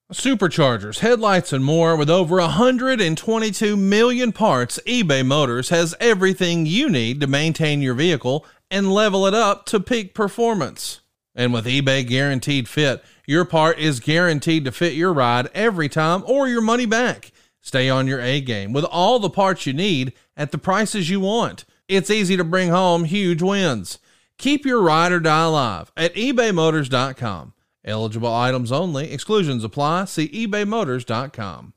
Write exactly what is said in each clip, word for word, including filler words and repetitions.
Superchargers, headlights, and more. With over one hundred twenty-two million parts, eBay Motors has everything you need to maintain your vehicle and level it up to peak performance. And with eBay Guaranteed Fit, your part is guaranteed to fit your ride every time or your money back. Stay on your A game with all the parts you need at the prices you want. It's easy to bring home huge wins. Keep your ride or die alive at ebay motors dot com. Eligible items only. Exclusions apply. See ebay motors dot com.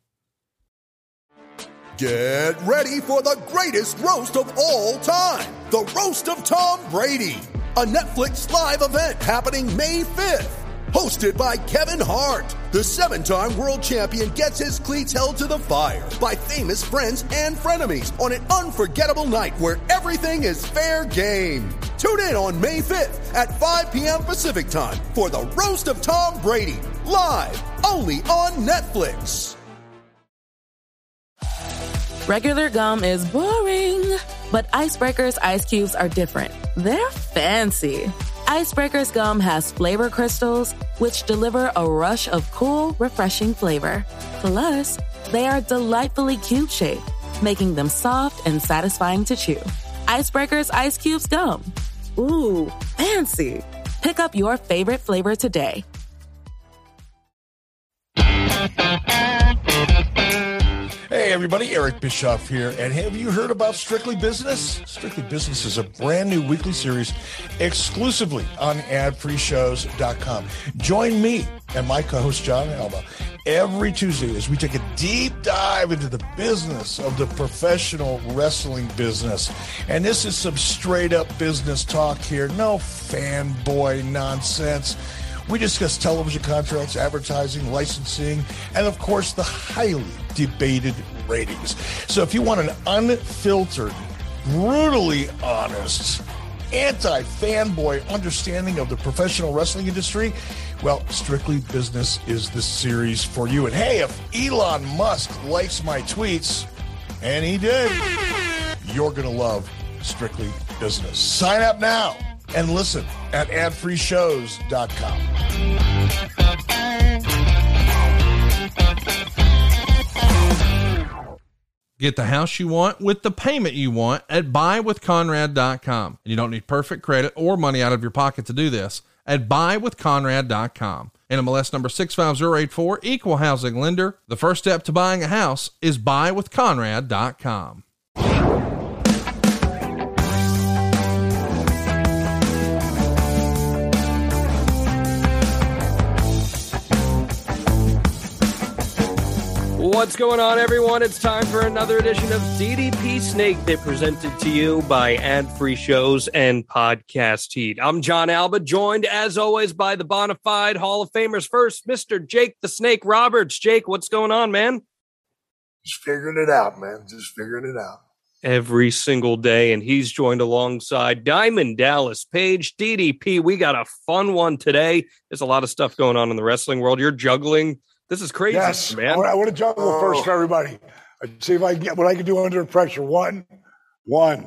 Get ready for the greatest roast of all time. The Roast of Tom Brady. A Netflix live event happening May fifth. Hosted by Kevin Hart. The seven-time world champion gets his cleats held to the fire by famous friends and frenemies on an unforgettable night where everything is fair game. Tune in on May fifth at five p.m. Pacific time for the Roast of Tom Brady. Live only on Netflix. Regular gum is boring, but Icebreaker's ice cubes are different. They're fancy. Icebreaker's gum has flavor crystals, which deliver a rush of cool, refreshing flavor. Plus, they are delightfully cube-shaped, making them soft and satisfying to chew. Icebreaker's Ice Cubes Gum. Ooh, fancy. Pick up your favorite flavor today. Hey everybody, Eric Bischoff here, and have you heard about Strictly Business? Strictly Business is a brand new weekly series exclusively on ad free shows dot com. Join me and my co-host John Alba every Tuesday as we take a deep dive into the business of the professional wrestling business. And this is some straight up business talk here, no fanboy nonsense. We discuss television contracts, advertising, licensing, and of course the highly debated ratings. So if you want an unfiltered, brutally honest, anti-fanboy understanding of the professional wrestling industry, well, Strictly Business is the series for you. And hey, if Elon Musk likes my tweets, and he did, you're going to love Strictly Business. Sign up now and listen at ad free shows dot com. Get the house you want with the payment you want at buy with conrad dot com. And you don't need perfect credit or money out of your pocket to do this at buy with conrad dot com. N M L S number six five zero eight four, equal housing lender. The first step to buying a house is buy with conrad dot com. What's going on, everyone? It's time for another edition of D D P Snake Pit, presented to you by Ad Free Shows and Podcast Heat. I'm John Alba, joined as always by the bona fide Hall of Famers. First, Mister Jake the Snake Roberts. Jake, what's going on, man? Just figuring it out, man. Just figuring it out. Every single day, and he's joined alongside Diamond Dallas Page. D D P, we got a fun one today. There's a lot of stuff going on in the wrestling world. You're juggling. This is crazy, yes, man. I want to juggle oh. first for everybody. I'd see if I can get what I can do under pressure. One, one,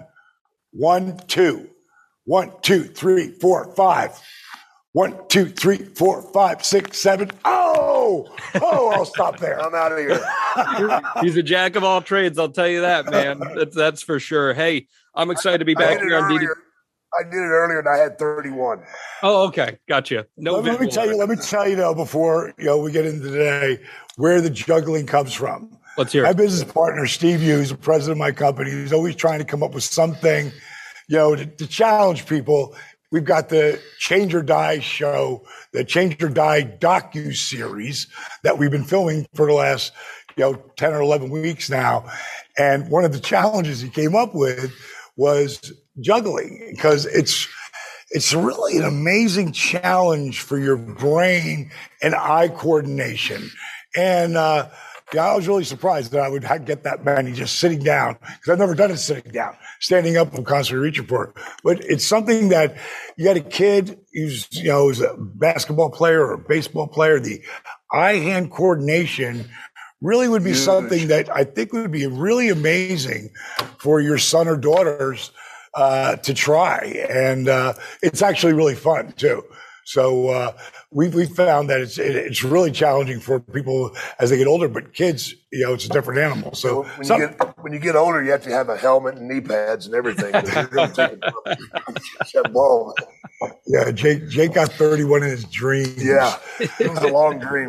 one, two, one, two, three, four, five. One, two, three, four, five, six, seven. Oh, oh, I'll stop there. I'm out of here. He's a jack of all trades. I'll tell you that, man. That's, that's for sure. Hey, I'm excited to be back here on D D P. I did it earlier and I had thirty-one. Oh, okay. Gotcha. No, let, let me tell you, let me tell you though, before you know we get into today, where the juggling comes from. Let's hear it. My business partner, Steve Hughes, the president of my company, he's always trying to come up with something, you know, to, to challenge people. We've got the Change or Die show, the Change or Die docu-series that we've been filming for the last, you know, ten or eleven weeks now. And one of the challenges he came up with was juggling, because it's it's really an amazing challenge for your brain and eye coordination. And uh, yeah, I was really surprised that I would get that many just sitting down, because I've never done it sitting down. Standing up, I'm constantly reaching for it. But it's something that you got a kid who's, you know, who's a basketball player or a baseball player, the eye-hand coordination really would be Huge. something that I think would be really amazing for your son or daughters uh, to try. And uh, it's actually really fun, too. So uh, we we found that it's it, it's really challenging for people as they get older, but kids, you know, it's a different animal. So when some, you get when you get older, you have to have a helmet and knee pads and everything. You're gonna take that ball. Yeah, Jake Jake got thirty-one in his dream. Yeah, it was a long dream.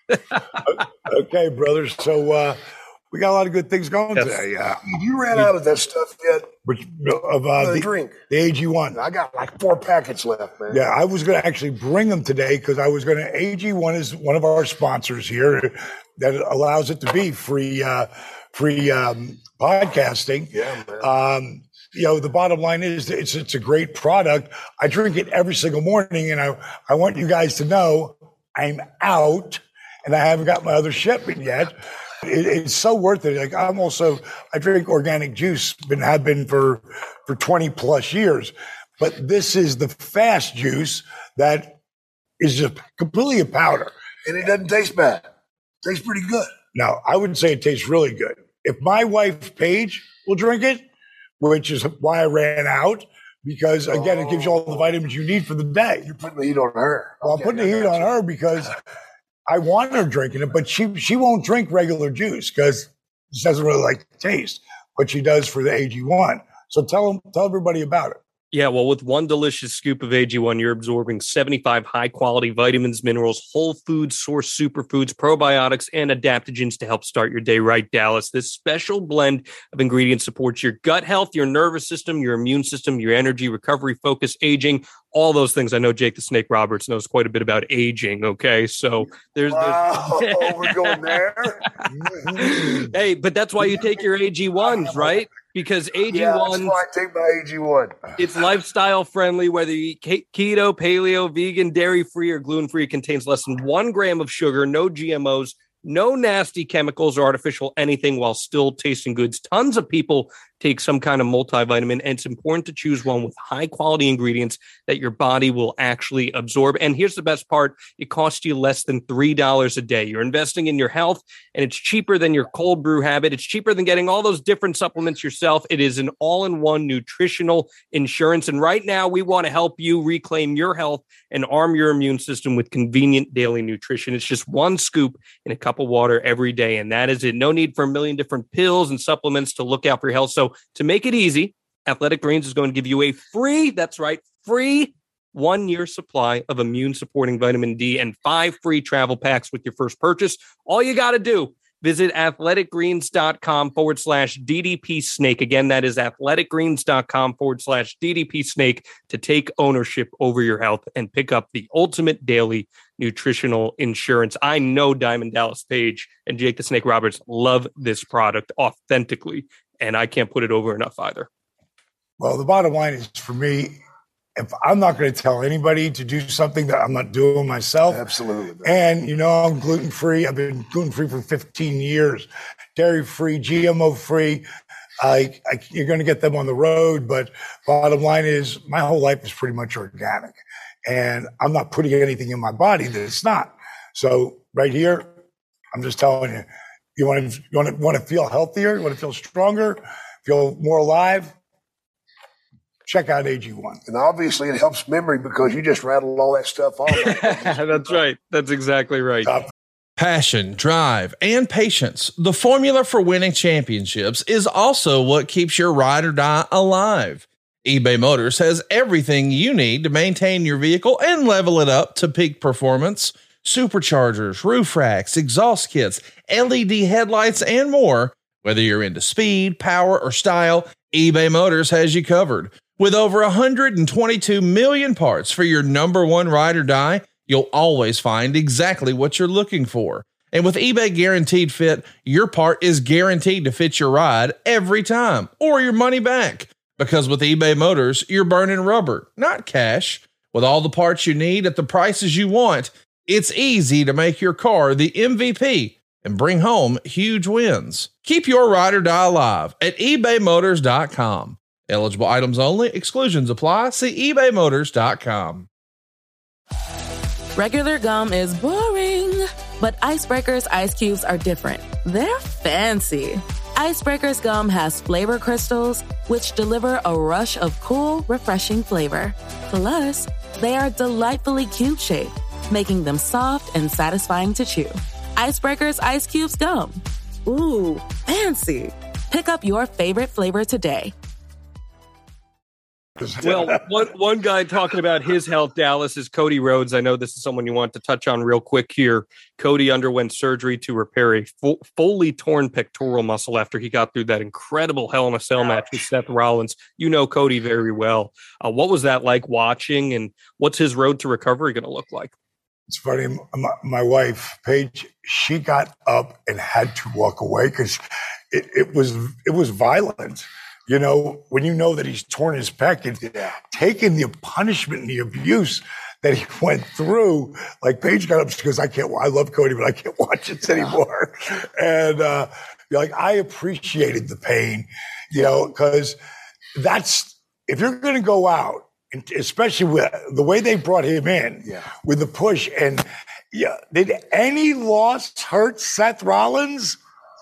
Okay, brothers. So uh, we got a lot of good things going yes. today. Yeah, you ran out of that stuff yet? Which of uh, the, the drink, the A G one. I got like four packets left, man. Yeah, I was going to actually bring them today because I was going to. A G one is one of our sponsors here that allows it to be free, uh, free um, podcasting. Yeah, man. Um, you know, the bottom line is it's it's a great product. I drink it every single morning, and I I want you guys to know I'm out, and I haven't got my other shipment yet. It, it's so worth it. Like I'm also, I drink organic juice, been have been for for twenty plus years, but this is the fast juice that is just completely a powder, and it doesn't taste bad. It tastes pretty good. Now, I would say it tastes really good. If my wife Paige will drink it, which is why I ran out, because again, oh. it gives you all the vitamins you need for the day. You're putting the heat on her. Well, okay, I'm putting the heat on her because I want her drinking it, but she she won't drink regular juice because she doesn't really like the taste, but she does for the A G one. So tell them, tell everybody about it. Yeah, well, with one delicious scoop of A G one, you're absorbing seventy-five high-quality vitamins, minerals, whole food source superfoods, probiotics, and adaptogens to help start your day right, Dallas. This special blend of ingredients supports your gut health, your nervous system, your immune system, your energy, recovery, focus, aging, all those things. I know Jake the Snake Roberts knows quite a bit about aging, okay? So there's... Wow, there's... we're going there? Hey, but that's why you take your A G ones, right? Because A G one, yeah, that's why I take my A G one. It's lifestyle friendly, whether you eat keto, paleo, vegan, dairy free, or gluten free. It contains less than one gram of sugar, no G M Os, no nasty chemicals or artificial anything, while still tasting good. Tons of people take some kind of multivitamin, and it's important to choose one with high quality ingredients that your body will actually absorb. And here's the best part: it costs you less than three dollars a day. You're investing in your health, and it's cheaper than your cold brew habit. It's cheaper than getting all those different supplements yourself. It is an all-in-one nutritional insurance. And right now, we want to help you reclaim your health and arm your immune system with convenient daily nutrition. It's just one scoop in a cup of water every day, and that is it. No need for a million different pills and supplements to look out for your health. So to make it easy, Athletic Greens is going to give you a free, that's right, free one-year supply of immune-supporting vitamin D and five free travel packs with your first purchase. All you got to do, visit athleticgreens.com forward slash DDP snake. Again, that is athleticgreens.com forward slash DDP snake to take ownership over your health and pick up the ultimate daily nutritional insurance. I know Diamond Dallas Page and Jake the Snake Roberts love this product authentically, and I can't put it over enough either. Well, the bottom line is, for me, if I'm not going to tell anybody to do something that I'm not doing myself. Absolutely. And, you know, I'm gluten-free. I've been gluten-free for fifteen years, dairy-free, G M O-free. I, I, you're going to get them on the road, but bottom line is my whole life is pretty much organic, and I'm not putting anything in my body that it's not. So right here, I'm just telling you, you want to, you want to, want to feel healthier, you want to feel stronger, feel more alive, check out A G one. And obviously it helps memory because you just rattled all that stuff off. That's right. That's exactly right. Uh, Passion, drive, and patience. The formula for winning championships is also what keeps your ride or die alive. eBay Motors has everything you need to maintain your vehicle and level it up to peak performance. Superchargers, roof racks, exhaust kits, L E D headlights, and more. Whether you're into speed, power, or style, eBay Motors has you covered. With over one hundred twenty-two million parts for your number one ride or die, you'll always find exactly what you're looking for. And with eBay Guaranteed Fit, your part is guaranteed to fit your ride every time, or your money back. Because with eBay Motors, you're burning rubber, not cash. With all the parts you need at the prices you want, it's easy to make your car the M V P and bring home huge wins. Keep your ride or die alive at ebay motors dot com. Eligible items only. Exclusions apply. See ebay motors dot com. Regular gum is boring, but Icebreaker's ice cubes are different. They're fancy. Icebreaker's gum has flavor crystals, which deliver a rush of cool, refreshing flavor. Plus, They are delightfully cube-shaped, making them soft and satisfying to chew. Icebreakers Ice Cubes Gum. Ooh, fancy. Pick up your favorite flavor today. Well, one, one guy talking about his health, Dallas, is Cody Rhodes. I know this is someone you want to touch on real quick here. Cody underwent surgery to repair a full, fully torn pectoral muscle after he got through that incredible Hell in a Cell match with Seth Rollins. You know Cody very well. Uh, what was that like watching, and what's his road to recovery going to look like? It's funny. My, my wife, Paige, she got up and had to walk away because it, it was it was violent. You know, when you know that he's torn his pec and yeah. taking the punishment and the abuse that he went through, like Paige got up because I can't, I love Cody, but I can't watch this anymore. And, uh, like, I appreciated the pain, you know, because that's, if you're going to go out, and especially with the way they brought him in yeah. with the push, and yeah, did any loss hurt Seth Rollins?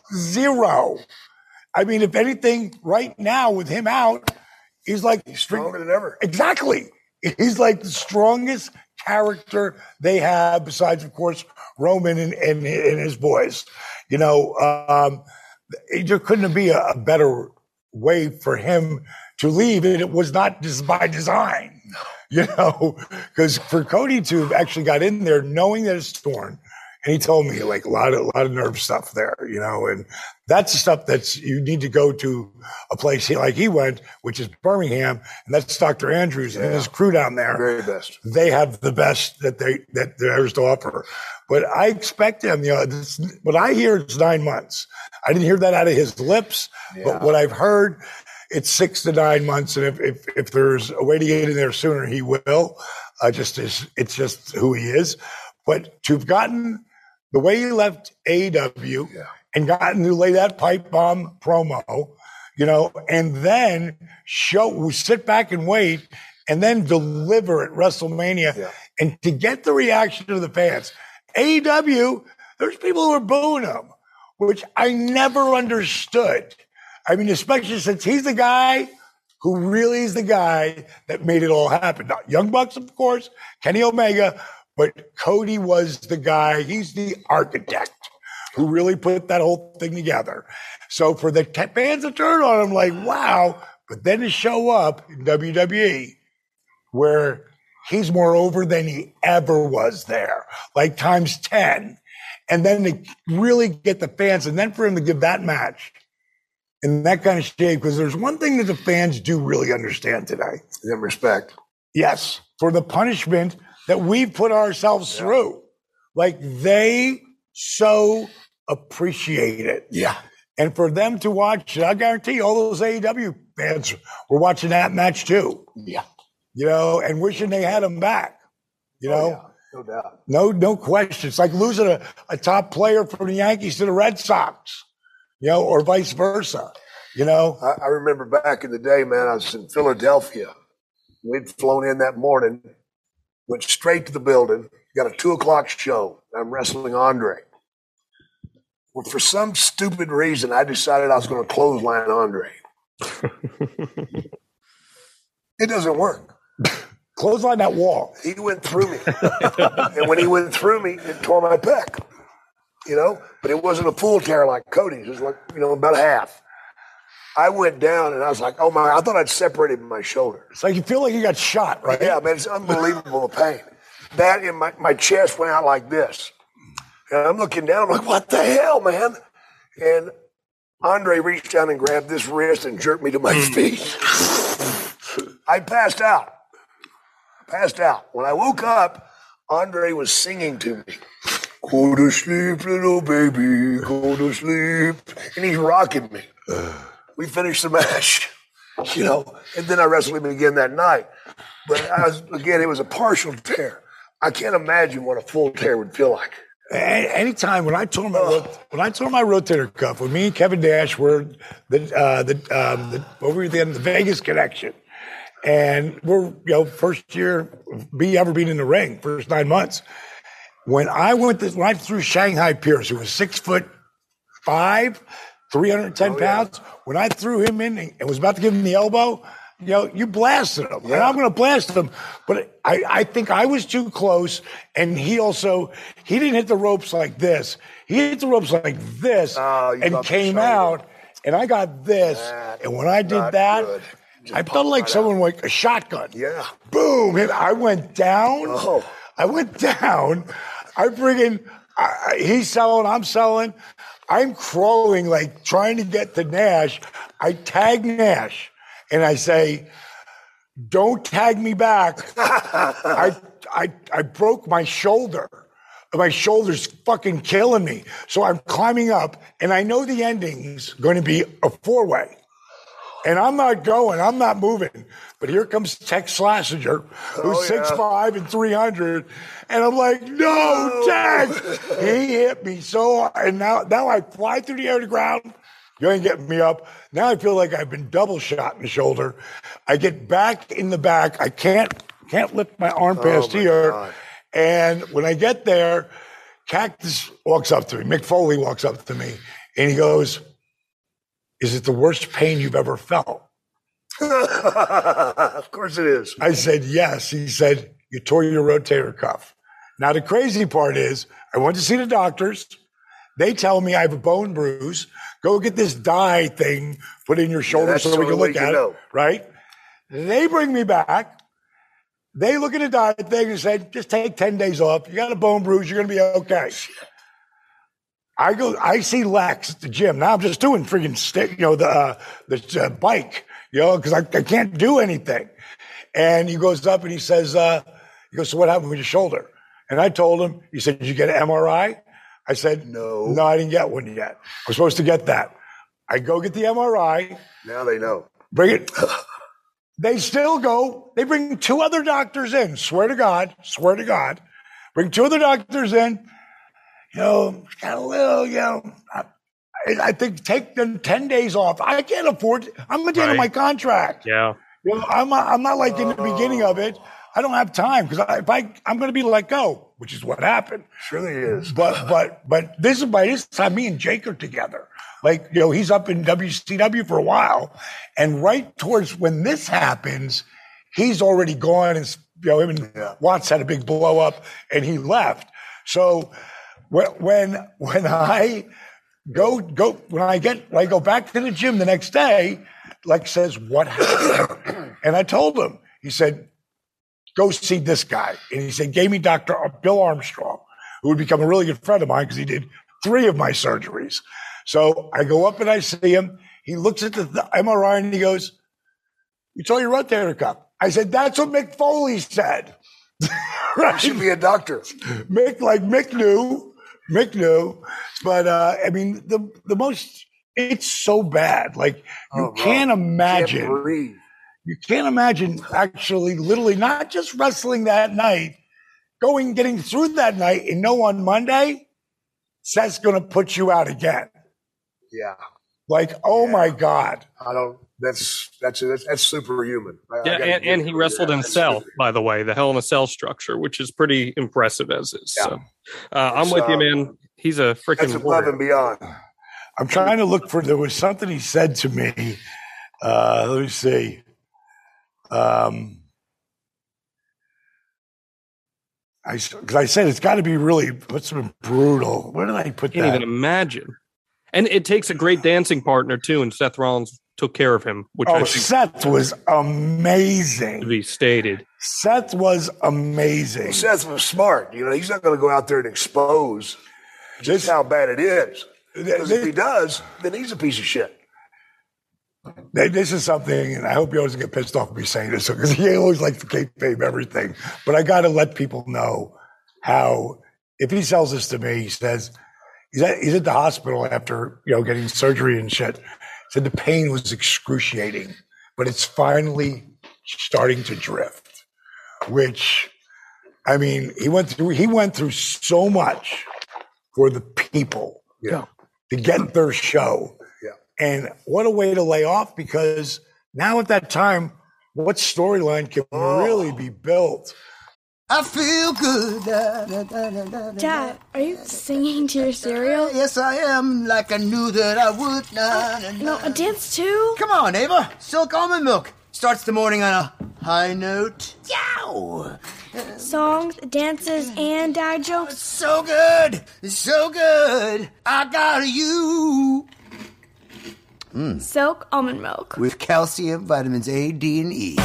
Zero. I mean, if anything, right now with him out, he's like he's stronger than ever. Exactly. He's like the strongest character they have, besides, of course, Roman and, and, and his boys. You know, um, there couldn't be a, a better way for him to leave, and it was not just by design. You know, because for Cody to have actually got in there knowing that it's torn. And he told me like a lot of, a lot of nerve stuff there, you know, and that's the stuff that's, you need to go to a place like he went, which is Birmingham, and that's Doctor Andrews yeah. and his crew down there. Very best. They have the best that they, that there's to offer. But I expect him, you know, this, what I hear is nine months. I didn't hear that out of his lips, yeah. but what I've heard, it's six to nine months. And if, if, if there's a way to get in there sooner, he will. Uh, just is, it's just who he is. But to have gotten the way he left A E W yeah. and gotten to lay that pipe bomb promo, you know, and then show, we sit back and wait, and then deliver at WrestleMania, yeah. and to get the reaction of the fans. A E W, there's people who are booing him, which I never understood. I mean, especially since he's the guy who really is the guy that made it all happen. Now, Young Bucks, of course, Kenny Omega, but Cody was the guy, he's the architect who really put that whole thing together. So for the fans to turn on him like, wow, but then to show up in W W E where he's more over than he ever was there, like times ten. And then to really get the fans, and then for him to give that match in that kind of shape, because there's one thing that the fans do really understand today. In respect. Yes, for the punishment that we've put ourselves yeah. through. Like, they so appreciate it. Yeah. And for them to watch, I guarantee all those A E W fans were watching that match too. Yeah. You know, and wishing they had him back. You know? Oh, yeah. No doubt. No, no question. It's like losing a, a top player from the Yankees to the Red Sox, you know, or vice versa. You know? I, I remember back in the day, man, I was in Philadelphia. We'd flown in that morning. Went straight to the building, got a two o'clock show. I'm wrestling Andre. Well, for some stupid reason, I decided I was going to clothesline Andre. It doesn't work. Clothesline that wall. He went through me. And when he went through me, it tore my pec. You know? But it wasn't a full tear like Cody's. It was like, you know, about half. I went down and I was like, oh my, I thought I'd separated my shoulder. It's like you feel like you got shot, right? Yeah, man, it's unbelievable the pain. That in my, my chest went out like this. And I'm looking down, I'm like, what the hell, man? And Andre reached down and grabbed this wrist and jerked me to my feet. I passed out. Passed out. When I woke up, Andre was singing to me. Go to sleep, little baby, go to sleep. And he's rocking me. We finished the match, you know, and then I wrestled him again that night. But I was, again, it was a partial tear. I can't imagine what a full tear would feel like. Anytime when I tore my oh. when I tore my rotator cuff, when me and Kevin Nash were the uh, the, um, the over at the end of the Vegas connection, and we're you know first year me ever being in the ring, first nine months. When I went to, when I threw Shanghai Pierce, who was six foot five. three hundred ten oh, pounds. Yeah. When I threw him in and was about to give him the elbow, you know, you blasted him. Yeah. And I'm going to blast him. But I, I think I was too close. And he also, he didn't hit the ropes like this. He hit the ropes like this oh, and came out. And I got this. That and when I did that, I felt like right someone out. like a shotgun. Yeah. Boom. And I went down. Oh. I went down. I friggin', I, he's selling, I'm selling. I'm crawling, like trying to get to Nash. I tag Nash and I say, don't tag me back. I, I, I broke my shoulder. My shoulder's fucking killing me. So I'm climbing up and I know the ending's going to be a four-way. And I'm not going, I'm not moving. But here comes Tex Schlesinger, who's six five oh, yeah. and three hundred. And I'm like, no, Tex! He hit me so hard. And now, now I fly through the air to the ground. You ain't getting me up. Now I feel like I've been double shot in the shoulder. I get back in the back. I can't can't lift my arm past oh my here. God. And when I get there, Cactus walks up to me. Mick Foley walks up to me. And he goes, is it the worst pain you've ever felt? Of course it is. I said, yes. He said, you tore your rotator cuff. Now, the crazy part is I went to see the doctors. They tell me I have a bone bruise. Go get this dye thing put in your shoulder yeah, so we can look at it, right? They bring me back. They look at the dye thing and say, just take ten days off. You got a bone bruise. You're going to be okay. I go, I see Lex at the gym. Now I'm just doing freaking stick, you know, the, uh, the uh, bike, you know, because I, I can't do anything. And he goes up and he says, uh, he goes, so what happened with your shoulder? And I told him, he said, did you get an M R I? I said, no, no, I didn't get one yet. I'm supposed to get that. I go get the M R I. Now they know. Bring it. They still go. They bring two other doctors in. Swear to God. Swear to God. Bring two other doctors in. You know, got a little, you know, I, I think take them ten days off. I can't afford it. I'm at the end of my contract. Yeah. You know, I'm not, I'm not like in the beginning of it. I don't have time because I, if I, I'm going to be let go, which is what happened. Surely is. But, but, but this is by this time, me and Jake are together. Like, you know, he's up in W C W for a while. And right towards when this happens, he's already gone and, you know, him and yeah. Watts had a big blow up and he left. So, When when I go go when I get when I go back to the gym the next day, Lex says, what happened? And I told him. He said, go see this guy. And he said, gave me Doctor Bill Armstrong, who would become a really good friend of mine because he did three of my surgeries. So I go up and I see him. He looks at the, the M R I and he goes, you tore your rotator cuff. I said, that's what Mick Foley said. Right? You should be a doctor. Mick, like Mick knew. Mick knew, but uh, I mean, the the most, it's so bad. Like, you oh, can't imagine. Can't breathe. You can't imagine actually, literally, not just wrestling that night, going, getting through that night and know on Monday, Seth's going to put you out again. Yeah. Like, oh yeah. my God. I don't, that's, that's, that's, that's superhuman. I, yeah. I and, and he wrestled in Cell, by the way, the Hell in a Cell structure, which is pretty impressive as is. Yeah. So uh, I'm with you, man. He's a freaking That's above and beyond. I'm trying to look for, there was something he said to me. Uh, let me see. Um, I, because I said it's got to be really, what's been brutal. Where did I put Can't that? Can't even imagine. And it takes a great dancing partner too, and Seth Rollins took care of him. Which oh, I think Seth was amazing. To be stated, Seth was amazing. Well, Seth was smart. You know, he's not going to go out there and expose just this, how bad it is. Because if he does, then he's a piece of shit. This is something, and I hope he doesn't get pissed off at me saying this, because he always likes to kayfabe everything. But I got to let people know how, if he sells this to me, he says, he's at, he's at the hospital after, you know, getting surgery and shit. He said the pain was excruciating, but it's finally starting to drift, which, I mean, he went through, he went through so much for the people yeah. to get their show. And what a way to lay off, because now at that time, what storyline can oh. really be built? I feel good. Da, da, da, da, da, Dad, are you singing to your cereal? Yes, I am, like I knew that I would. Na, uh, na, no, a dance too? Come on, Ava. Silk almond milk. Starts the morning on a high note. Yow! Songs, dances, and dad jokes. So good! So good! I got you! Mm. Silk almond milk. With calcium, vitamins A, D, and E.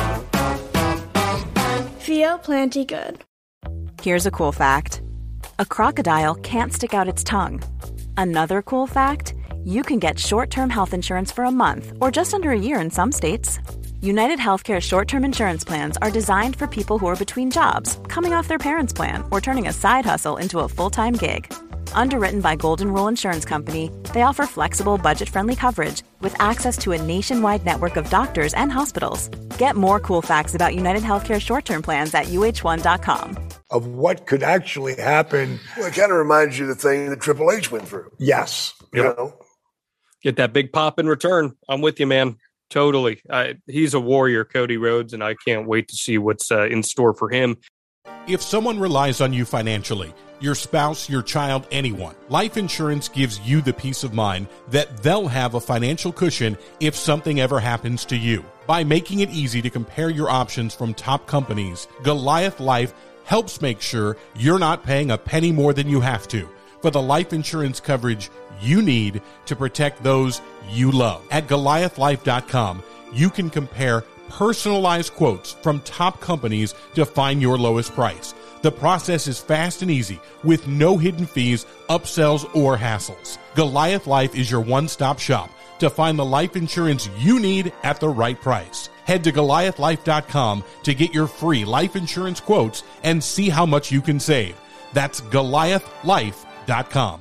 Feel plenty good. Here's a cool fact. A crocodile can't stick out its tongue. Another cool fact, you can get short-term health insurance for a month or just under a year in some states. United Healthcare short-term insurance plans are designed for people who are between jobs, coming off their parents' plan, or turning a side hustle into a full-time gig. Underwritten by Golden Rule Insurance Company, they offer flexible, budget-friendly coverage with access to a nationwide network of doctors and hospitals. Get more cool facts about United Healthcare short-term plans at U H one dot com. Of what could actually happen. Well, it kind of reminds you of the thing that Triple H went through. Yes. You yep. know? Get that big pop in return. I'm with you, man. Totally. Uh, he's a warrior, Cody Rhodes, and I can't wait to see what's uh, in store for him. If someone relies on you financially, your spouse, your child, anyone, life insurance gives you the peace of mind that they'll have a financial cushion if something ever happens to you. By making it easy to compare your options from top companies, Goliath Life helps make sure you're not paying a penny more than you have to for the life insurance coverage you need to protect those you love. At Goliath Life dot com, you can compare personalized quotes from top companies to find your lowest price. The process is fast and easy with no hidden fees, upsells, or hassles. Goliath Life is your one-stop shop to find the life insurance you need at the right price. Head to Goliath Life dot com to get your free life insurance quotes and see how much you can save. That's Goliath Life dot com.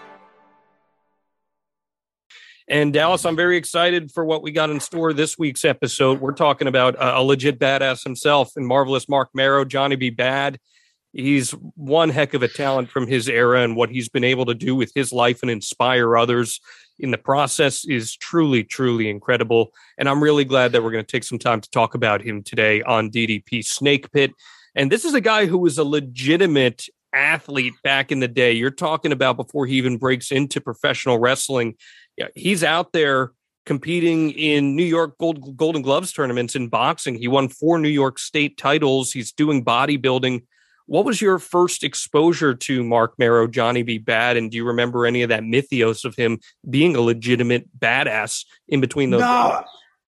And Dallas, I'm very excited for what we got in store this week's episode. We're talking about a, a legit badass himself and marvelous Marc Mero, Johnny B. Bad. He's one heck of a talent from his era, and what he's been able to do with his life and inspire others in the process is truly, truly incredible. And I'm really glad that we're going to take some time to talk about him today on D D P Snake Pit. And this is a guy who was a legitimate athlete back in the day. You're talking about before he even breaks into professional wrestling. Yeah, he's out there competing in New York Gold, Golden Gloves tournaments in boxing. He won four New York State titles. He's doing bodybuilding. What was your first exposure to Marc Mero, Johnny B. Bad? And do you remember any of that mythos of him being a legitimate badass in between those? No,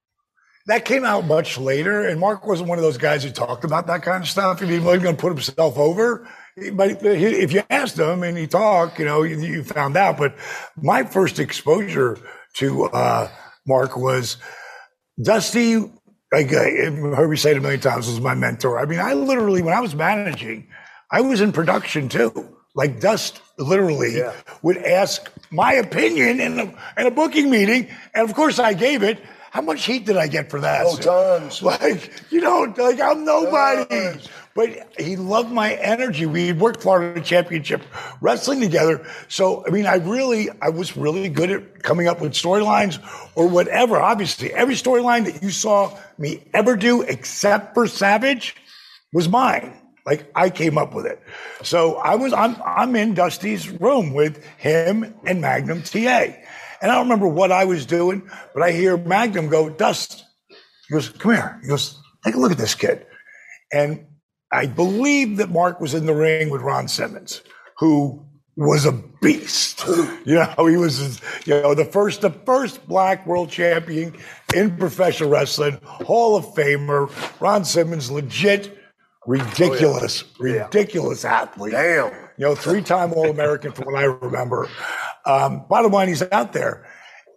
that came out much later. And Mark wasn't one of those guys who talked about that kind of stuff. He wasn't going to put himself over. But if you asked him and he talked, you know, you, you found out. But my first exposure to uh, Mark was Dusty. Like uh, heard me say it a million times, was my mentor. I mean, I literally, when I was managing, I was in production too. Like Dust literally yeah. would ask my opinion in a, in a booking meeting. And of course I gave it. How much heat did I get for that? Oh, tons. Like, you know, like I'm nobody. Tons. But he loved my energy. We had worked Florida Championship Wrestling together. So, I mean, I really, I was really good at coming up with storylines or whatever. Obviously, every storyline that you saw me ever do except for Savage was mine. Like, I came up with it. So I was, I'm, I'm in Dusty's room with him and Magnum T A. And I don't remember what I was doing, but I hear Magnum go, Dust. He goes, come here. He goes, take a look at this kid. And I believe that Mark was in the ring with Ron Simmons, who was a beast. You know, he was, you know, the first, the first black world champion in professional wrestling, Hall of Famer. Ron Simmons, legit, ridiculous, oh, yeah. ridiculous yeah. athlete. Damn. You know, three-time All-American from what I remember. Um, bottom line, he's out there.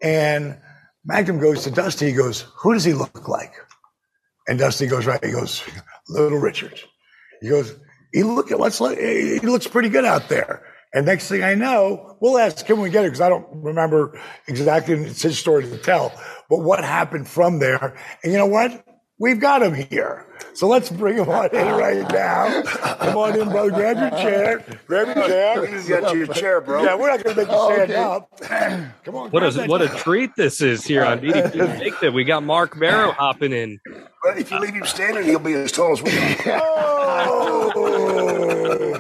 And Magnum goes to Dusty. He goes, who does he look like? And Dusty goes, right. He goes, Little Richard. He goes, he look at let's look, he looks pretty good out there. And next thing I know, we'll ask him when we get it because I don't remember exactly. It's his story to tell. But what happened from there? And you know what? We've got him here. So let's bring him on in right now. Come on in, bro. Grab your chair. Grab your chair. You got your chair, bro. Yeah, we're not going to make you stand okay. up. Come on. What a what a treat this is here on D D P Snake. We got Marc Mero hopping in. But if you leave him standing, he'll be as tall as we are. Oh.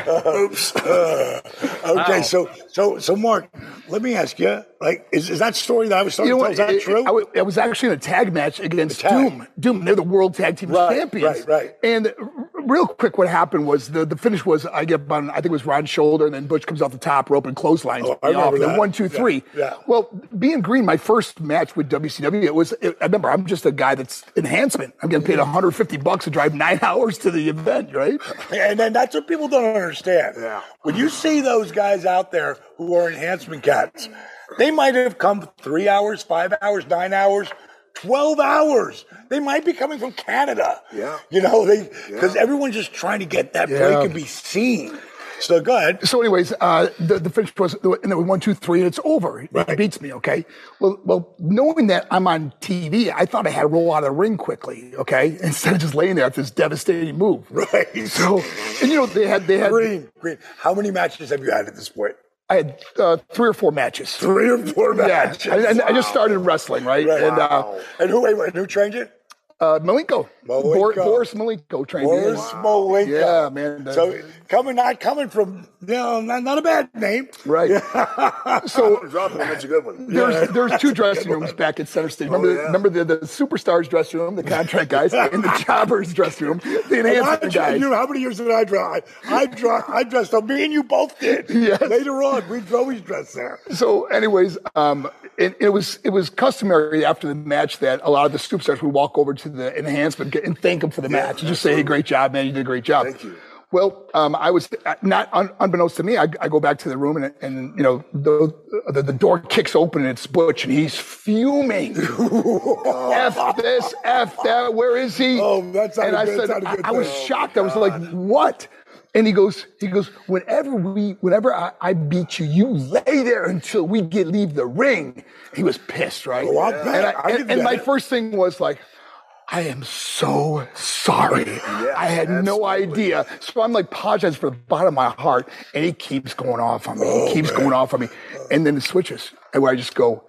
Oops. Uh, okay, wow. so so so Mark, let me ask you, like, is, is that story that I was talking you know about, is that it, true? It, I, w- I was actually in a tag match against tag. Doom. Doom, they're the World Tag Team right, Champions. Right, right. And real quick, what happened was the, the finish was I get on, I think it was Ron's shoulder, and then Butch comes off the top rope and clotheslines oh, me off. And that. then one, two, three. Yeah, yeah. Well, being green, my first match with W C W, it was, it, I remember, I'm just a guy that's enhancement. I'm getting paid one hundred fifty bucks to drive nine hours to the event, right? And then that's what people don't understand. Yeah. When you see those guys out there who are enhancement cats, they might have come three hours, five hours, nine hours, twelve hours. They might be coming from Canada. Yeah. You know, they because yeah. everyone's just trying to get that yeah. break and be seen. So go ahead. So, anyways, uh, the, the finish was, and then one, two, three, and it's over. Right. It beats me, okay? Well, well, knowing that I'm on T V, I thought I had to roll out of the ring quickly, okay? Instead of just laying there after this devastating move. Right. So, and you know, they had, they had. Green, green. How many matches have you had at this point? I had uh, three or four matches. Three or four matches. Yeah. I, I, I just started wrestling, right? right. And, wow. uh, and who, wait, wait, who trained you? Uh, Malenko. Malenko. Bor- Boris Malenko trained me. Boris wow. Malenko. Yeah, man. Uh, so coming, not coming from, you know, not, not a bad name. Right. So dropping him, that's a good one. There's Yeah. there's two dressing rooms back at Center Stage. Remember, Oh, yeah. remember the, the superstars dressing room, the contract guys, and the jobbers dressing room, the enhancement guys. You know, how many years did I drive? I drive. I dressed up. Me and you both did. Yes. Later on, we'd always dress there. So, anyways, um, it, it was it was customary after the match that a lot of the superstars would walk over to the enhancement and thank them for the match and just say, "Hey, great job, man! You did a great job." Thank you. Well, um, I was not un, unbeknownst to me. I, I go back to the room and, and you know, the, the the door kicks open and it's Butch and he's fuming. F this, F that. Where is he? Oh, that's not and a I good, said, that's not a good I, I was thing. shocked. I was like, what? And he goes, he goes, whenever we, whenever I, I beat you, you lay there until we get leave the ring. He was pissed, right? Oh, I bet. And, I, I and, can and my bet. first thing was like, I am so sorry. Yeah, I had no absolutely. idea. So I'm like apologizing for the bottom of my heart. And he keeps going off on me. Oh, he keeps man. going off on me. And then it switches. And where I just go,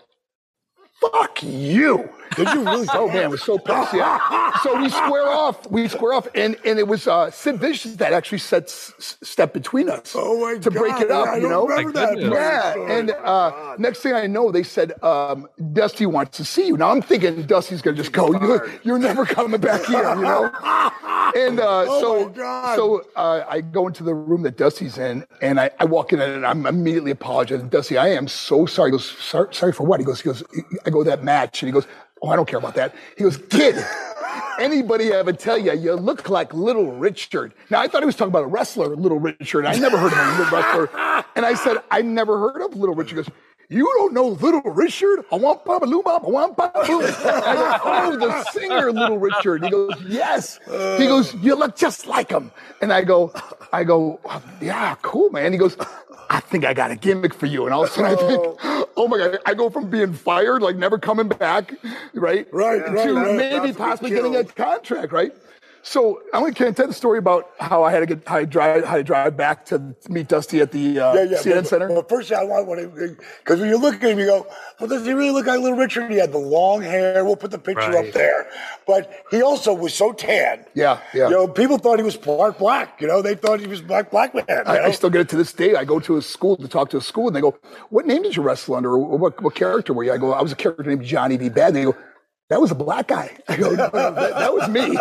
fuck you. Did you really? Oh man, it was so pissed. Yeah. So we square off. We square off, and, and it was uh, Sid Vicious that actually set s- step between us. Oh my to God, break it up. yeah, I you don't know. remember that. Yeah. Oh, And uh, next thing I know, they said um, Dusty wants to see you. Now I'm thinking Dusty's gonna just go. You're, you're never coming back here. You know. And uh, Oh, so my God. so uh, I go into the room that Dusty's in, and I, I walk in and I'm immediately apologizing. Dusty, I am so sorry. He goes, sorry, sorry for what? He goes, he goes. I go that match, and he goes, oh, I don't care about that. He goes, kid, anybody ever tell you you look like Little Richard? Now, I thought he was talking about a wrestler, Little Richard. I never heard of a little wrestler. And I said, I never heard of Little Richard. He goes, you don't know Little Richard? I want Papa Lou Bop, I want Papa Lou. I go, oh, the singer Little Richard. He goes, yes. He goes, you look just like him. And I go, I go, yeah, cool, man. He goes, I think I got a gimmick for you. And all of a sudden I think, oh my God, I go from being fired, like never coming back, right? Right, to right, right. maybe That's possibly killed. getting a contract, right? So I'm going to tell the story about how I had to get, how I drive, how I drive back to meet Dusty at the uh, Yeah, yeah. C N N but, Center. But first, I want to, because when you look at him, you go, well, does he really look like Little Richard? He had the long hair. We'll put the picture Right. up there. But he also was so tan. Yeah, yeah. You know, people thought he was Clark Black. You know, they thought he was Black Black Man. you I, I know? still get it to this day. I go to a school to talk to a school, and they go, "What name did you wrestle under? Or what, what character were you?" I go, "I was a character named Johnny B. Bad." And they go, "That was a black guy." I go, "No, no, that, that was me."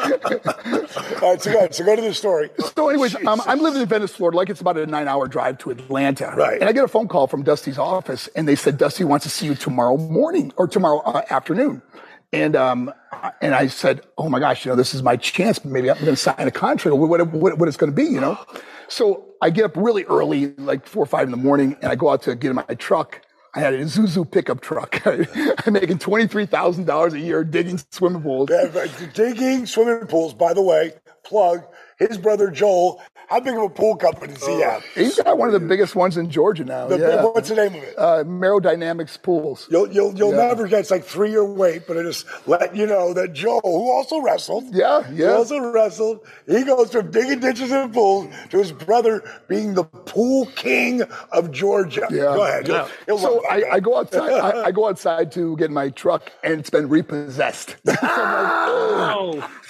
All right, so go ahead. So go to the story. So, anyways, um, I'm living in Venice, Florida. Like it's about a nine-hour drive to Atlanta. Right. And I get a phone call from Dusty's office, and they said Dusty wants to see you tomorrow morning or tomorrow uh, afternoon. And um, and I said, oh my gosh, you know, this is my chance. Maybe I'm going to sign a contract. What, what, what, what it's going to be, you know? So I get up really early, like four or five in the morning, and I go out to get in my truck. I had a Isuzu pickup truck. I'm making twenty-three thousand dollars a year digging swimming pools. Yeah, but digging swimming pools, by the way, plug, his brother Joel, how big of a pool company does he have? He's got one of the biggest ones in Georgia now. The- yeah. What's the name of it? Uh, Aerodynamics Pools. You'll you'll you'll Yeah. never get, it's like three year wait, but I just let you know that Joel, who also wrestled, Yeah, he yeah. also wrestled. He goes from digging ditches and pools to his brother being the pool king of Georgia. Yeah. Go ahead. You'll- you'll So love that I, guy. I go outside. I, I go outside to get my truck, and it's been repossessed. So I'm like, oh. So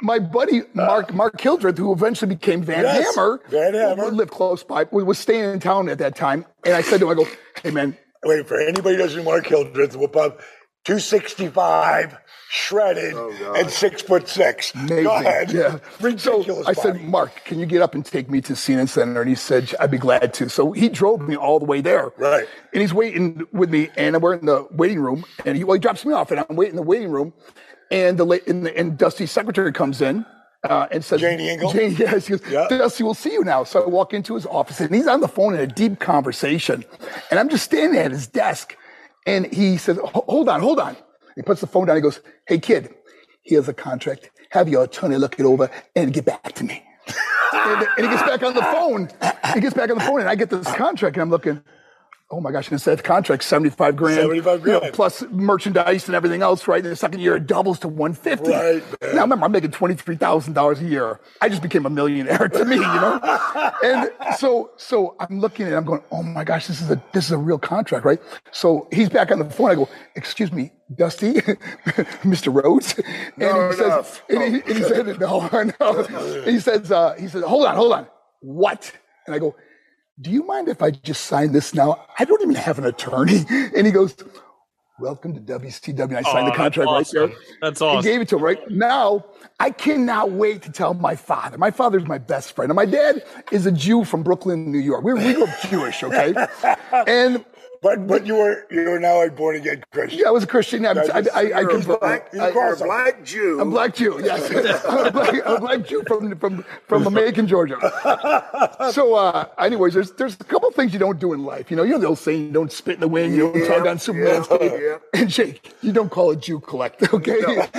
my buddy Mark Mark Hildreth, who eventually became Van Yes, Hammer, Van Hammer. who lived close by, was, was staying in town at that time. And I said to him, I go, hey, man. Wait, for anybody who doesn't know Mark Hildreth, we'll pop two sixty-five, shredded, Oh, and six foot six. Amazing. Go ahead. Yeah. Ridiculous So I said, body. Mark, can you get up and take me to C N N Center? And he said, I'd be glad to. So he drove me all the way there. Right. And he's waiting with me, and we're in the waiting room. And he, well, he drops me off, and I'm waiting in the waiting room. And the, la- and, the and Dusty's secretary comes in uh, and says, Janie Engel? Janie, yes, he goes, Yeah. Dusty, we'll see you now. So I walk into his office, and he's on the phone in a deep conversation. And I'm just standing at his desk. And he says, hold on, hold on. He puts the phone down. He goes, hey, kid, here's a contract. Have your attorney look it over and get back to me. and, and he gets back on the phone. He gets back on the phone, and I get this contract, and I'm looking, oh my gosh, and it said contract seventy-five grand. seventy-five grand. You know, plus merchandise and everything else, right? In the second year, it doubles to one fifty. Right, man. Now, remember, I'm making twenty-three thousand dollars a year. I just became a millionaire to me, you know? And so so I'm looking at it, I'm going, oh my gosh, this is a this is a real contract, right? So he's back on the phone. I go, excuse me, Dusty, Mister Rhodes? And No, he no. says, and he, and he said, no, no. He says, uh, he says, hold on, hold on. What? And I go, do you mind if I just sign this now? I don't even have an attorney. And he goes, welcome to W C W. And I signed Oh, the contract that's right awesome. there. That's He awesome. gave it to him, right? Now, I cannot wait to tell my father. My father's my best friend. And my dad is a Jew from Brooklyn, New York. We, we grew up Jewish, okay? And But but you were you were now a born again Christian. yeah, I was a Christian. I, I, I, I, You're a convert- black, I- you are a black Jew. I'm a black Jew, yes. I'm, a black, I'm a black Jew from from from Macon, Georgia. So, uh, anyways, there's there's a couple things you don't do in life. You know, you know the old saying, you don't spit in the wind, you don't Yeah, tug on Superman's yeah, cape. yeah. And Jake, you don't call a Jew collect, okay?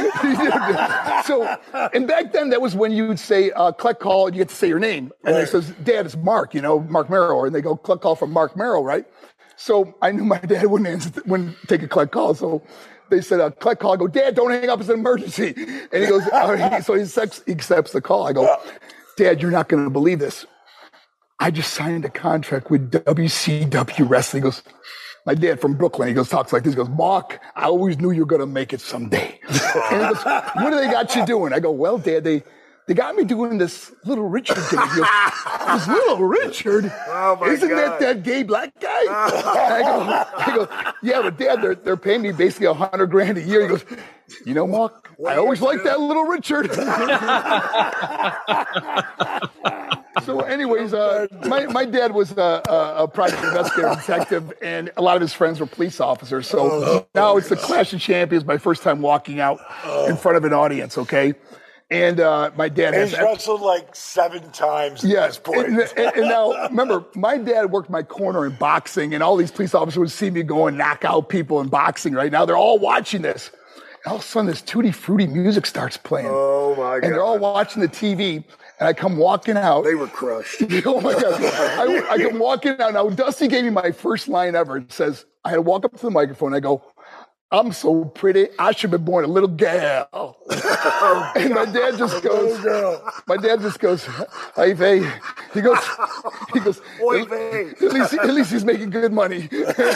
So, and back then, that was when you would say, uh, collect call, and you get to say your name. And it says, Dad, it's Mark, you know, Mark Merrill. And they go, collect call from Mark Merrill, right? So I knew my dad wouldn't answer, wouldn't take a collect call. So they said, uh, collect call. I go, Dad, don't hang up. It's an emergency. And he goes, uh, he, so he accepts, he accepts the call. I go, Dad, you're not going to believe this. I just signed a contract with W C W Wrestling. He goes, my dad from Brooklyn, he goes, talks like this. He goes, Mark, I always knew you were going to make it someday. And he goes, what do they got you doing? I go, well, Dad, they, they got me doing this Little Richard thing. He goes, this Little Richard? Oh, my Isn't God. that that gay black guy? I go, I go, yeah, but Dad, they're, they're paying me basically a hundred grand a year. He goes, you know, Mark, I always liked that Little Richard. So anyways, uh, my, my dad was a, a, a private investigator detective, and a lot of his friends were police officers. So now it's the Clash of Champions, my first time walking out in front of an audience, okay? And uh, my dad And has he's wrestled like seven times at Yes, this point. and, and, and now remember, my dad worked my corner in boxing, and all these police officers would see me go and knock out people in boxing. Right now, they're all watching this. And all of a sudden, this tutti frutti music starts playing. Oh, my God. And they're all watching the T V, and I come walking out. They were crushed. Oh my God! I, I come walking out. Now Dusty gave me my first line ever. It says, I had to walk up to the microphone. And I go, I'm so pretty. I should have been born a little gal. And my dad just goes, my dad just goes, hey, Vay. He goes, he goes, Oy at, vey. at least, at least he's making good money.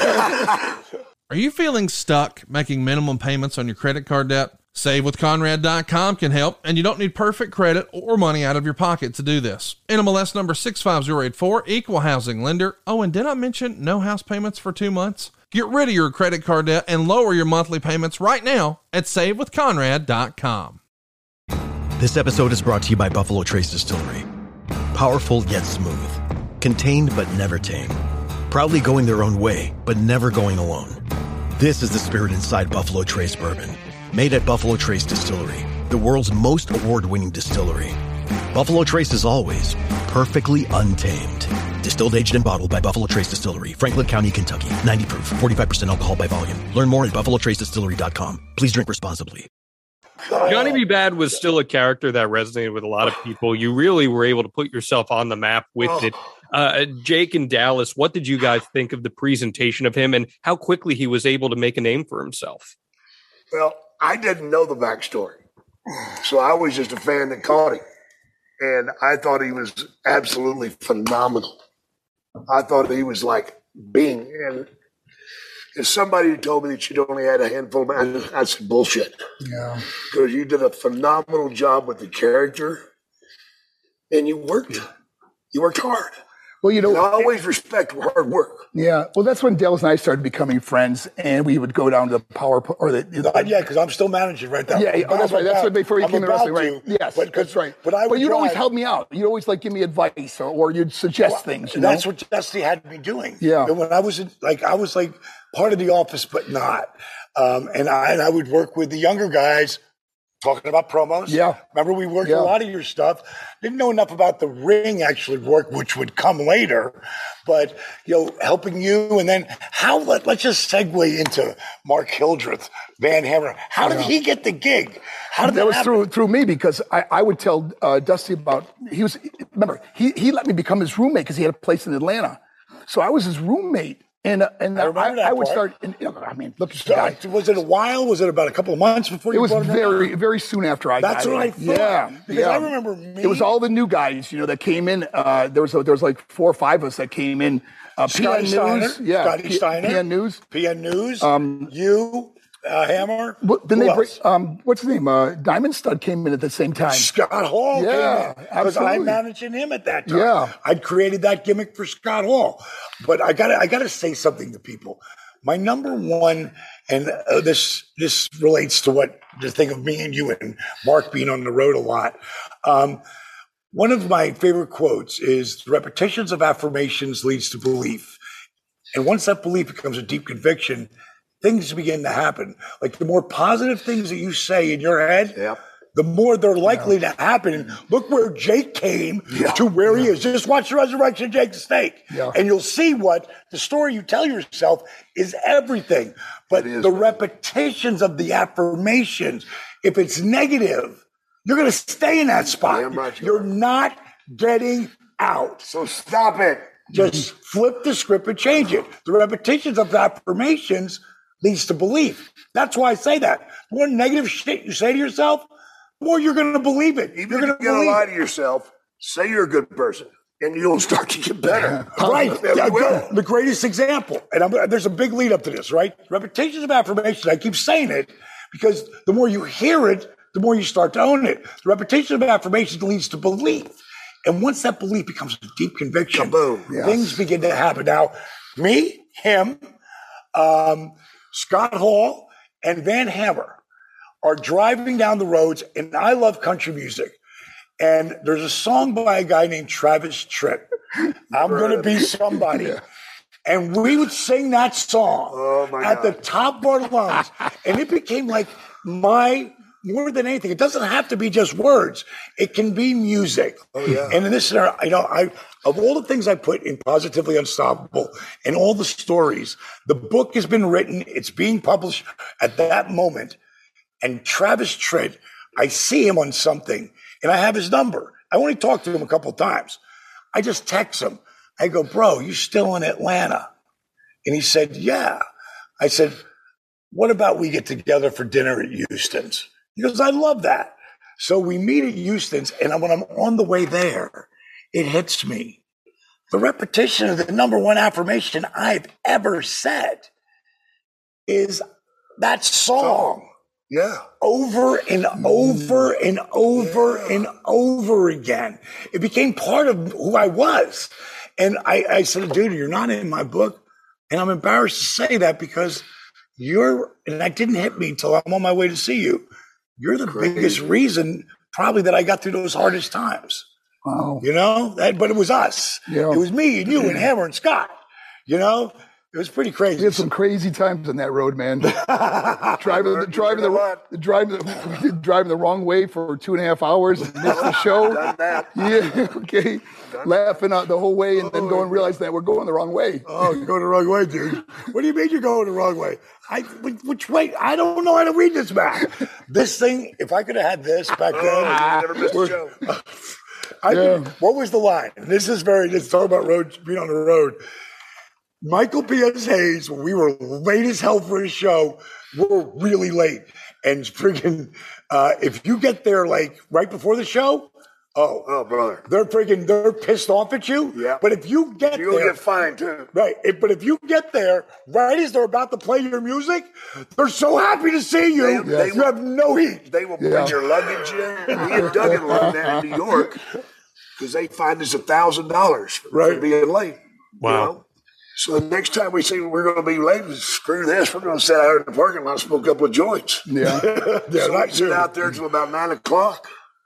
Are you feeling stuck making minimum payments on your credit card debt? Save with Conrad dot com can help, and you don't need perfect credit or money out of your pocket to do this. N M L S number six five zero eight four, equal housing lender. Oh, and did I mention no house payments for two months? Get rid of your credit card debt and lower your monthly payments right now at save with Conrad dot com. This episode is brought to you by Buffalo Trace Distillery. Powerful yet smooth. Contained but never tame. Proudly going their own way, but never going alone. This is the spirit inside Buffalo Trace Bourbon. Made at Buffalo Trace Distillery, the world's most award-winning distillery. Buffalo Trace is always perfectly untamed. Distilled, aged, and bottled by Buffalo Trace Distillery, Franklin County, Kentucky. ninety proof, forty-five percent alcohol by volume. Learn more at buffalo trace distillery dot com. Please drink responsibly. Johnny B. Bad was still a character that resonated with a lot of people. You really were able to put yourself on the map with it. Uh, Jake and Dallas, what did you guys think of the presentation of him and how quickly he was able to make a name for himself? Well, I didn't know the backstory, so I was just a fan that caught him. And I thought he was absolutely phenomenal. I thought he was like Bing. And And somebody told me that she'd only had a handful of matches. I said, bullshit. Yeah. Because you did a phenomenal job with the character, and you worked. You worked hard. Well, you know, and I always respect hard work. Yeah, well, that's when Dallas and I started becoming friends, and we would go down to the power or the, the uh, yeah, because I'm still managing right now. Yeah, yeah, oh, that's right. That's right. Before you I'm came to wrestling, right? To, yes, but, that's right. But I but you'd drive, always help me out. You'd always like give me advice, or, or you'd suggest well, things. You that's know? what Dusty had me doing. Yeah. And when I was in, like, I was like part of the office, but not. Um, and I and I would work with the younger guys. Talking about promos. Yeah. Remember, we worked yeah. a lot of your stuff. Didn't know enough about the ring actually work, which would come later. But, you know, helping you. And then how, let, let's just segue into Mark Hildreth, Van Hammer. How did yeah. he get the gig? How did that, that was happen? through through me because I, I would tell uh, Dusty about, he was, remember, he, he let me become his roommate because he had a place in Atlanta. So I was his roommate. And uh, and I, I, I would part. start. And, you know, I mean, look, so, guy. Was it a while? Was it about a couple of months before? It you was brought him very, in? very soon after I. That's got what in. I thought. Yeah, because yeah. I remember me. It was all the new guys, you know, that came in. Uh, there was a, there was like four or five of us that came in. Uh, Scotty P N News, Steiner, yeah, Scotty P- Steiner, P N News, P N News. Um, you. Uh, Hammer. What, then Who they else? bring, um, what's his name? Uh, Diamond Stud came in at the same time. Scott Hall. Yeah, because I'm managing him at that time. Yeah, I'd created that gimmick for Scott Hall. But I got I got to say something to people. My number one, and uh, this this relates to what the thing of me and you and Mark being on the road a lot. Um, one of my favorite quotes is, repetitions of affirmations leads to belief. And once that belief becomes a deep conviction, things begin to happen. Like the more positive things that you say in your head, yeah. the more they're likely yeah. to happen. And look where Jake came yeah. to where yeah. he is. Just watch the resurrection of Jake the Snake. Yeah. And you'll see what the story you tell yourself is everything. But is, the man. repetitions of the affirmations, if it's negative, you're going to stay in that spot. Damn right you you're are. not getting out. So stop it. Just flip the script and change it. The repetitions of affirmations leads to belief. That's why I say that. The more negative shit you say to yourself, the more you're going to believe it. Even you're if going to you're going to lie to it. yourself, say you're a good person, and you'll start to get better. Right. Yeah, you will. The greatest example, and I'm, there's a big lead up to this, right? Repetitions of affirmations. I keep saying it because the more you hear it, the more you start to own it. The repetition of affirmations leads to belief. And once that belief becomes a deep conviction, Kaboom. Yes. things begin to happen. Now, me, him, um, Scott Hall, and Van Hammer are driving down the roads, and I love country music. And there's a song by a guy named Travis Tritt. I'm going to be somebody. Yeah. And we would sing that song Oh, my at God. the top of our lungs. And it became like my, more than anything, it doesn't have to be just words. It can be music. Oh, yeah. And in this scenario, you know, I, of all the things I put in Positively Unstoppable and all the stories, the book has been written. It's being published at that moment. And Travis Tritt, I see him on something and I have his number. I only talked to him a couple of times. I just text him. I go, bro, you still in Atlanta? And he said, yeah. I said, what about we get together for dinner at Houston's? He goes, I love that. So we meet at Houston's, and when I'm on the way there, it hits me. The repetition of the number one affirmation I've ever said is that song. Yeah. Over and over and over Yeah. and over again. It became part of who I was. And I, I said, dude, you're not in my book. And I'm embarrassed to say that because you're, and that didn't hit me until I'm on my way to see you. You're the Crazy. biggest reason probably that I got through those hardest times. Wow. You know, that, but it was us. Yeah. It was me and you and Hammer and Scott. You know, it was pretty crazy. We had some crazy times on that road, man. driving, the, driving the, the driving the driving the wrong way for two and a half hours, and missed the show. Done that. Yeah, okay. Laughing out the whole way, and then going realizing that we're going the wrong way. Oh, you're going the wrong way, dude. What do you mean you're going the wrong way? I, which way? I don't know how to read this map. This thing, if I could have had this back then. Oh, you never missed a show. I Yeah. think, what was the line? This is very, let's talk about road, being on the road. Michael P S. Hayes, when we were late as hell for his show, we were really late. And freaking, uh, if you get there like right before the show, Oh, oh, brother. They're freaking, they're pissed off at you. Yeah. But if you get You'll there. get fined, too. Right. If, but if you get there, right as they're about to play your music, they're so happy to see you. They, they you will, have no heat. They will bring Yeah. your luggage in. Me and Duggan learned that in New York because they fined us one thousand dollars for, right. for being late. Wow. You know? So the next time we see we're going to be late, screw this. We're going to sit out in the parking lot and smoke a couple of joints. Yeah. yeah so we sit out there until about nine o'clock.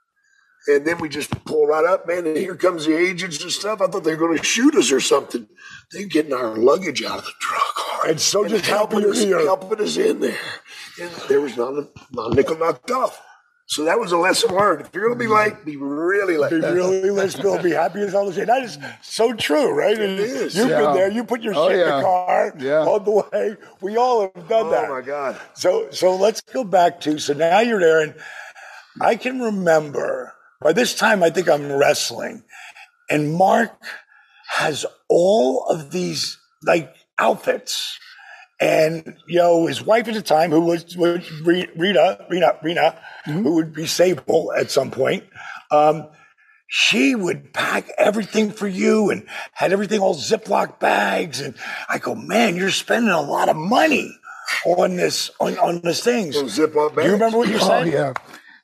And then we just pull right up, man, and here comes the agents and stuff. I thought they were going to shoot us or something. They're getting our luggage out of the truck. And so and just helping helping us, you here. helping us in there. And there was not a, not a nickel knocked off. So that was a lesson learned. If you're going to be late, be really late. Be really late, Bill. Be happy as hell to say. That is so true, right? It is. You've Yeah. been there. You put your Oh, shit in yeah. the car Yeah. on the way. We all have done Oh, that. my God. So, so let's go back to, so now you're there, and I can remember, by this time I think I'm wrestling, and Mark has all of these, like, outfits. And, you know, his wife at the time, who was, was Rita, Rita, Rita, Mm-hmm. who would be Sable at some point, um, she would pack everything for you and had everything all Ziploc bags. And I go, man, you're spending a lot of money on this, on, on this things. Those Ziploc bags. Do you remember what you Oh, said? yeah.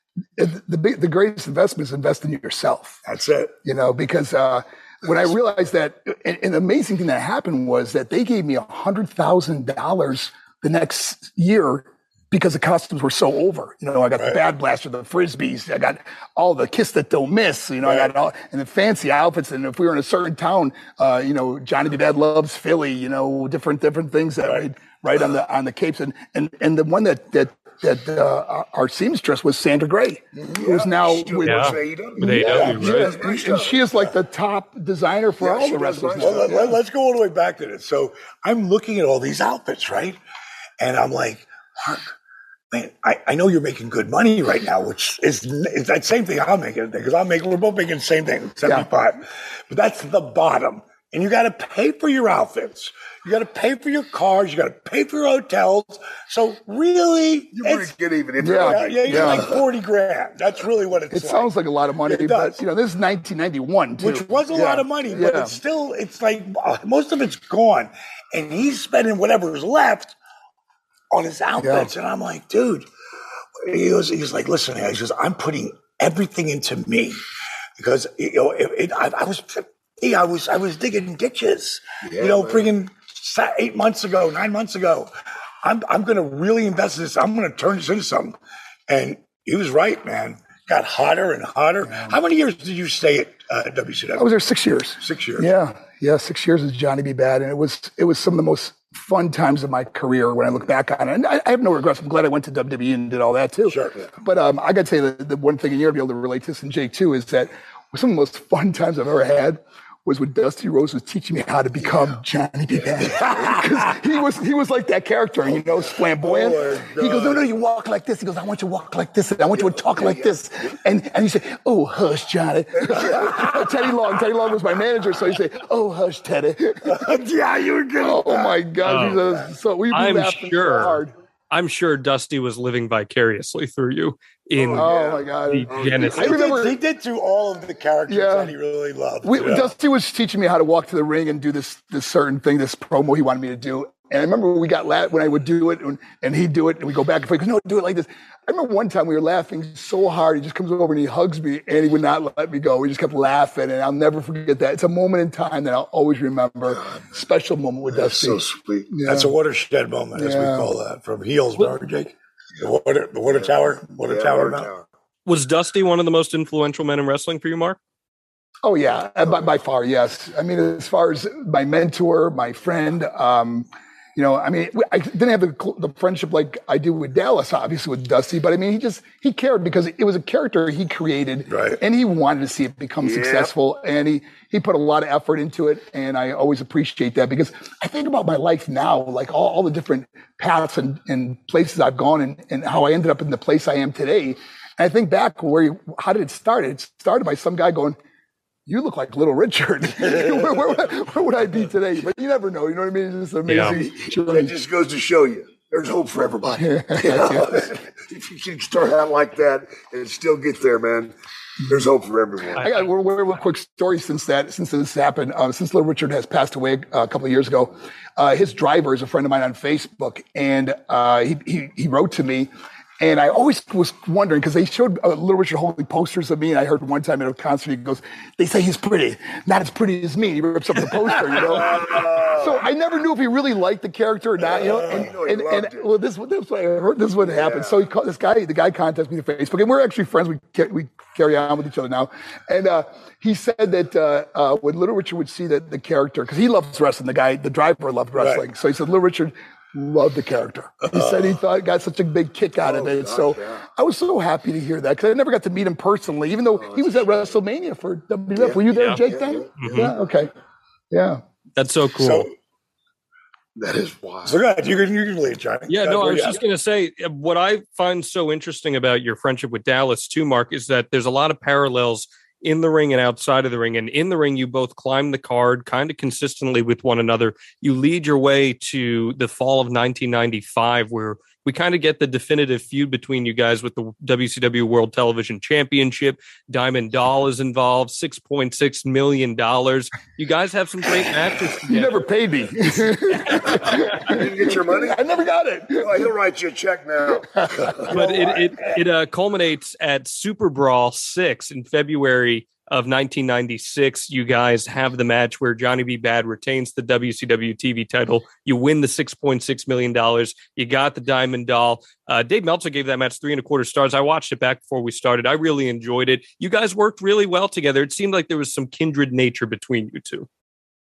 It- The, big, the greatest investment is invest in yourself. That's it. You know, because uh, when I realized that, and, and the amazing thing that happened was that they gave me one hundred thousand dollars the next year because the costumes were so over. You know, I got Right. the Bad Blaster, the Frisbees, I got all the Kiss That Don't Miss, you know, I got all, and the fancy outfits. And if we were in a certain town, uh, you know, Johnny B. Bad loves Philly, you know, different, different things that right, right on the, on the capes. And, and, and the one that, that, that uh, our, our seamstress was Sandra Gray, who's now with Yeah. A E W. With A E W, yeah, right? and, and she is like the top designer for Yeah, all she the does wrestlers. nice now. Well, let, let, let's go all the way back to this. So I'm looking at all these outfits, right? And I'm like, Mark, man, I, I know you're making good money right now, which is, is that same thing I'm making, because I'm making, we're both making the same thing, seventy-five. But that's the bottom. And you got to pay for your outfits. You got to pay for your cars. You got to pay for your hotels. So really, You it's, might get even. If Yeah. yeah, yeah, you're Yeah. like forty grand. That's really what it's It like. sounds like a lot of money, It does. but you know, this is nineteen ninety-one too. Which was a Yeah. lot of money, but Yeah. it's still, it's like uh, most of it's gone. And he's spending whatever's left on his outfits. And I'm like, dude, he goes, he's like, listen, he goes, I'm putting everything into me because, you know, it, it, I, I was, I was, I was digging ditches, Yeah, you know, man. bringing eight months ago, nine months ago. I'm, I'm going to really invest in this. I'm going to turn this into something. And he was right, man. Got hotter and hotter. How many years did you stay at uh, W C W? I was there six years. Six years. Yeah, yeah, six years as Johnny B. Bad, and it was it was some of the most fun times of my career when I look back on it. And I, I have no regrets. I'm glad I went to W W E and did all that too. Sure. But um, I got to say the, the one thing, and you're gonna be able to relate to this, and Jake too, is that some of the most fun times I've ever had was when Dusty Rhodes was teaching me how to become Johnny B. Bad. 'Cause he was he was like that character, you know, flamboyant. Oh, my he goes, no, God. no, you walk like this. He goes, I want you to walk like this, and I want you to talk like this. And and he said, oh, hush, Johnny. Teddy Long, Teddy Long was my manager, so he said, oh, hush, Teddy. Yeah, you were good. Oh my God! Oh. He says, so we I'm laughed so sure. hard. I'm sure Dusty was living vicariously through you in Oh my God! the Genesis. I remember he did do all of the characters Yeah. that he really loved. we, yeah. Dusty was teaching me how to walk to the ring and do this this certain thing, this promo he wanted me to do. And I remember we got la- when I would do it and, and he'd do it and we go back and forth. He goes, no, do it like this. I remember one time we were laughing so hard. He just comes over and he hugs me and he would not let me go. We just kept laughing and I'll never forget that. It's a moment in time that I'll always remember. Special moment with That's Dusty. so sweet. Yeah. That's a watershed moment, as Yeah. we call that, from heels, remember, Jake? The water, the water tower, water Yeah, tower. Water now? Tower. Was Dusty one of the most influential men in wrestling for you, Mark? Oh yeah, uh, by, by far, yes. I mean, as far as my mentor, my friend, um, you know, I mean, I didn't have the, cl- the friendship like I do with Dallas, obviously with Dusty, but I mean, he just, he cared because it was a character he created Right. and he wanted to see it become Yep. successful. And he, he put a lot of effort into it. And I always appreciate that because I think about my life now, like all, all the different paths and, and places I've gone and, and how I ended up in the place I am today. And I think back where, he, how did it start? It started by some guy going, you look like Little Richard. where, where, where, where would I be today? But you never know. You know what I mean? It's just amazing. That just goes to show you there's hope for everybody. You know? If you can start out like that and still get there, man, There's hope for everyone. I got one real quick story since that since this happened. Uh, since Little Richard has passed away uh, a couple of years ago, uh, his driver is a friend of mine on Facebook, and uh, he, he he wrote to me. And I always was wondering, because they showed uh, Little Richard holding posters of me, and I heard one time at a concert, he goes, they say he's pretty, not as pretty as me. He rips up the poster, you know? So I never knew if he really liked the character or not, you know? And, and, and, and well, this, this, is what I heard, this is what happened. Yeah. So he called, this guy, the guy contacted me on Facebook, and we're actually friends. We we carry on with each other now. And uh, he said that uh, uh, when Little Richard would see the, the character, because he loves wrestling, the guy, the driver loved wrestling. Right. So he said, Little Richard loved the character. He uh, said he thought he got such a big kick out oh, of it. Gosh, so yeah. I was so happy to hear that, because I never got to meet him personally, even though oh, he was at WrestleMania for W W F. Yeah, Were you there, yeah, Jake, yeah, then? Yeah. Mm-hmm. yeah, okay. Yeah. That's so cool. So, that is wild. So go ahead. You can, you can lead, Johnny. Yeah, go no, I was yeah. just going to say, what I find so interesting about your friendship with Dallas, too, Mark, is that there's a lot of parallels in the ring and outside of the ring. And in the ring, you both climb the card kind of consistently with one another. You lead your way to the fall of nineteen ninety-five, where we kind of get the definitive feud between you guys with the W C W World Television Championship. Diamond Doll is involved, six point six million dollars. You guys have some great matches together. You never paid me. You didn't get your money? I never got it. Oh, he'll write you a check now. But it it, it uh, culminates at Super Brawl six in February of nineteen ninety-six. You guys have the match where Johnny B. Bad retains the W C W T V title. You win the six point six million dollars. You got the Diamond Doll. Uh, Dave Meltzer gave that match three and a quarter stars. I watched it back before we started. I really enjoyed it. You guys worked really well together. It seemed like there was some kindred nature between you two.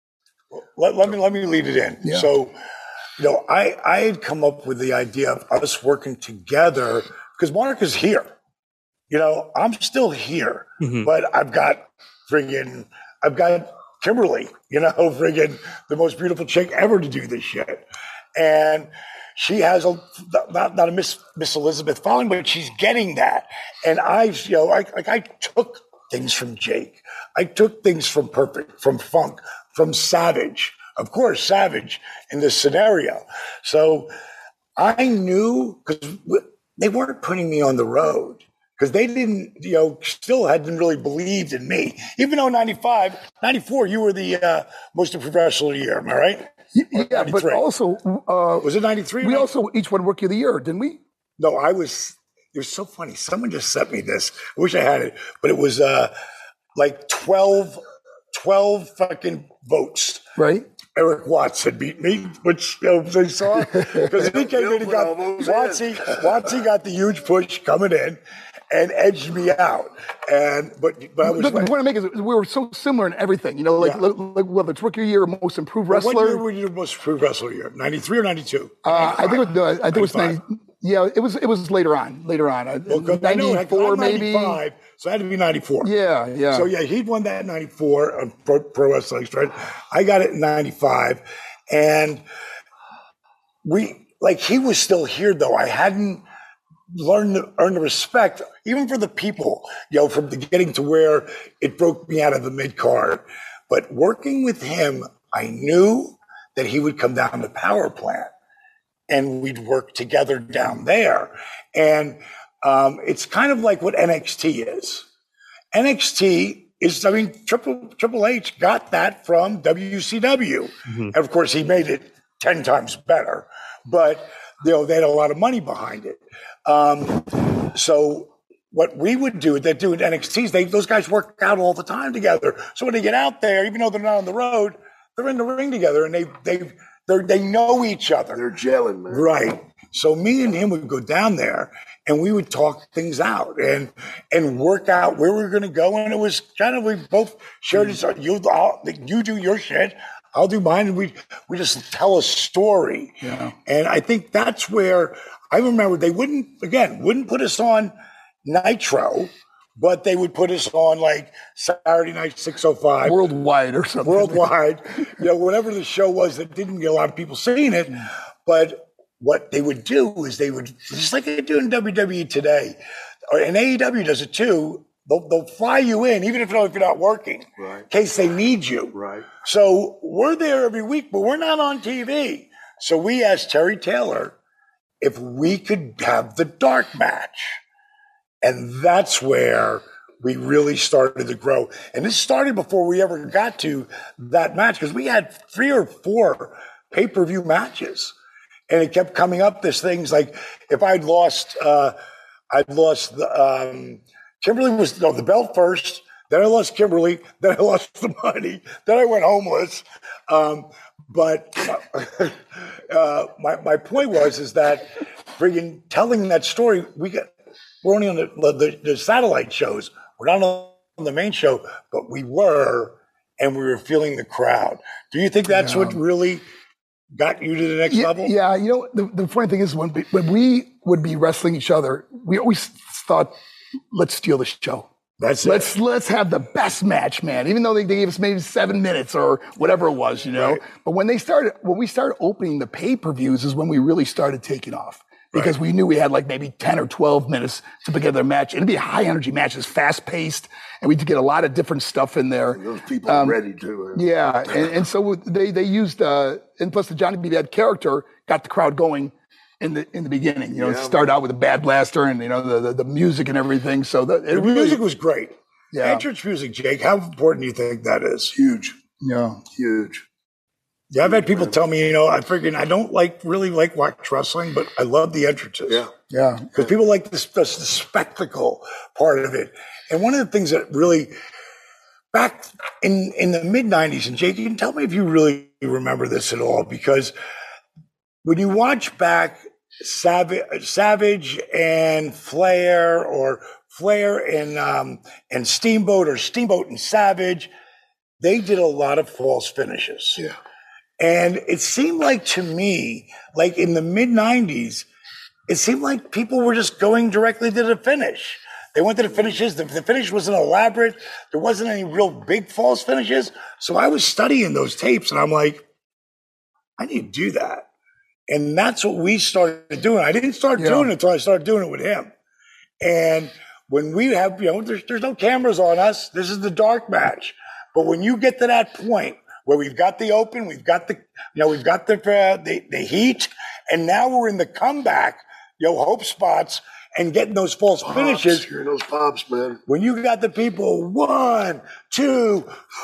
Let, let me let me lead it in. Yeah. So, you know, I, I had come up with the idea of us working together because Mark is here. You know, I'm still here, mm-hmm. but I've got friggin', I've got Kimberly, you know, friggin' the most beautiful chick ever to do this shit. And she has a, not, not a Miss, Miss Elizabeth following, but she's getting that. And I, you know, I, like I took things from Jake. I took things from Perfect, from Funk, from Savage. Of course, Savage in this scenario. So I knew, because they weren't putting me on the road. Because they didn't, you know, still hadn't really believed in me. Even though ninety-five, ninety-four, you were the uh, most improved wrestler of the year, am I right? Yeah, but also... Uh, was it ninety-three? We also each won Rookie of the Year, didn't we? No, I was... It was so funny. Someone just sent me this. I wish I had it. But it was uh, like twelve, twelve fucking votes. Right. Eric Watts had beat me, which you know, they saw. Because he came in and got... Wattsy, Wattsy got the huge push coming in. And edged me out, and but but I was. What I want to make is we were so similar in everything, you know, like, yeah. like whether it's Rookie of the Year or Most Improved Wrestler. What year were you Most Improved Wrestler year? ninety-three or ninety-two? Uh, I think it was. No, I think it was ninety. Yeah, it was. It was later on. Later on, well, ninety-four maybe. So it had to be ninety-four. Yeah, yeah. So yeah, he'd won that in ninety-four on Pro, Pro Wrestling Straight. I got it in ninety-five, and we like he was still here though. I hadn't. Learn to earn the respect, even for the people, you know, from the getting to where it broke me out of the mid card. But working with him, I knew that he would come down to Power Plant and we'd work together down there. And um, it's kind of like what N X T is. N X T is, I mean, Triple, Triple H got that from W C W. Mm-hmm. And of course, he made it ten times better. But, you know, they had a lot of money behind it. Um, so what we would do, they do at N X Ts, they, those guys work out all the time together. So when they get out there, even though they're not on the road, they're in the ring together and they, they, they they know each other. They're gelling, man. Right. So me and him would go down there and we would talk things out and, and work out where we were going to go. And it was kind of, we both shared this, you, I'll, you do your shit. I'll do mine. And we, we just tell a story. Yeah. And I think that's where I remember they wouldn't, again, wouldn't put us on Nitro, but they would put us on like Saturday night, six oh five. Worldwide or something. Worldwide. You know, whatever the show was that didn't get a lot of people seeing it. But what they would do is they would, just like they do in W W E today, and A E W does it too, they'll, they'll fly you in, even if, if you're not working, right. in case they need you. Right. So we're there every week, but we're not on T V. So we asked Terry Taylor if we could have the dark match. And that's where we really started to grow. And this started before we ever got to that match because we had three or four pay-per-view matches. And it kept coming up, this things like if I'd lost, uh, I'd lost the, um, Kimberly was no, the belt first, then I lost Kimberly, then I lost the money, then I went homeless. Um, but uh, my, my point was, is that friggin' telling that story, we got, we're only on the, the, the satellite shows. We're not on the main show, but we were, and we were feeling the crowd. Do you think that's yeah. what really got you to the next yeah, level? Yeah, you know, the, the funny thing is when we, when we would be wrestling each other, we always thought, let's steal the show. That's let's it. let's have the best match, man. Even though they, they gave us maybe seven minutes or whatever it was, you know. Right. But when they started, when we started opening the pay-per-views, is when we really started taking off. Because right. we knew we had like maybe ten or twelve minutes to put together a match. It'd be a high energy match, it's fast paced, and we'd get a lot of different stuff in there. Those people um, are ready to. Yeah, and, and so they they used, uh, and plus the Johnny B. Bad character got the crowd going in the in the beginning. You know, yeah, start out with a Bad Blaster and, you know, the the, the music and everything. So the, the really, music was great. Yeah. Entrance music, Jake, how important do you think that is? Huge. Yeah. Huge. Yeah, I've had people tell me, you know, I freaking, I don't like, really like watch wrestling, but I love the entrances. Yeah. Yeah. Because people like this, this, the spectacle part of it. And one of the things that really, back in, in the mid nineties, and Jake, you can tell me if you really remember this at all, because when you watch back Savage, Savage and Flair, or Flair and, um, and Steamboat, or Steamboat and Savage, they did a lot of false finishes. Yeah. And it seemed like to me, like in the mid nineties, it seemed like people were just going directly to the finish. They went to the finishes. The, the finish wasn't elaborate. There wasn't any real big false finishes. So I was studying those tapes and I'm like, I need to do that. And that's what we started doing. I didn't start yeah. doing it until I started doing it with him. And when we have, you know, there's, there's no cameras on us. This is the dark match. But when you get to that point, where we've got the open, we've got the, you know, we've got the, uh, the, the heat, and now we're in the comeback, you know, hope spots and getting those false pops, finishes. Hearing those pops, man. When you got the people, one, two,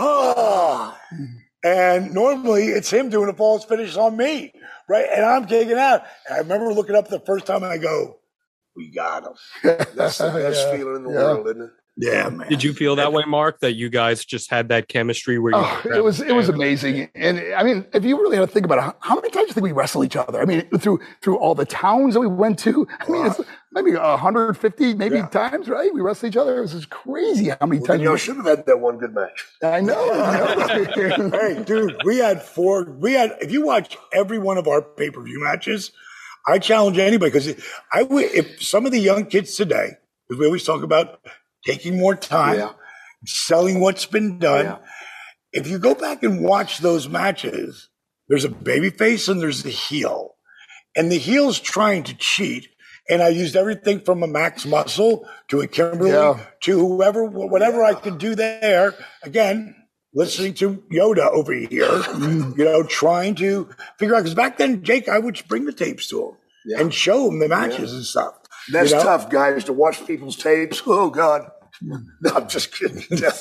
ah, and normally it's him doing a false finish on me, right? And I'm kicking out. And I remember looking up the first time and I go, we got him. That's the best yeah. feeling in the yeah. world, isn't it? Yeah, man. Did you feel that way, Mark, that you guys just had that chemistry where you oh, it was it was amazing. And I mean, if you really had to think about it, how many times do you think we wrestle each other? I mean, through through all the towns that we went to, I mean, it's maybe one hundred fifty maybe yeah. times, right? We wrestled each other. It was just crazy how many well, times. You know, should have had that one good match. I know. I know. Hey, dude, we had four. We had. If you watch every one of our pay per view matches, I challenge anybody because I would. If some of the young kids today, because we always talk about taking more time, yeah. selling what's been done. Yeah. If you go back and watch those matches, there's a baby face and there's the heel. And the heel's trying to cheat. And I used everything from a Max Muscle to a Kimberly yeah. to whoever, whatever yeah. I could do there. Again, listening to Yoda over here, you know, trying to figure out. Because back then, Jake, I would bring the tapes to him yeah. and show him the matches yeah. and stuff. That's you know? tough, guys, to watch people's tapes. Oh, God. No, I'm just kidding.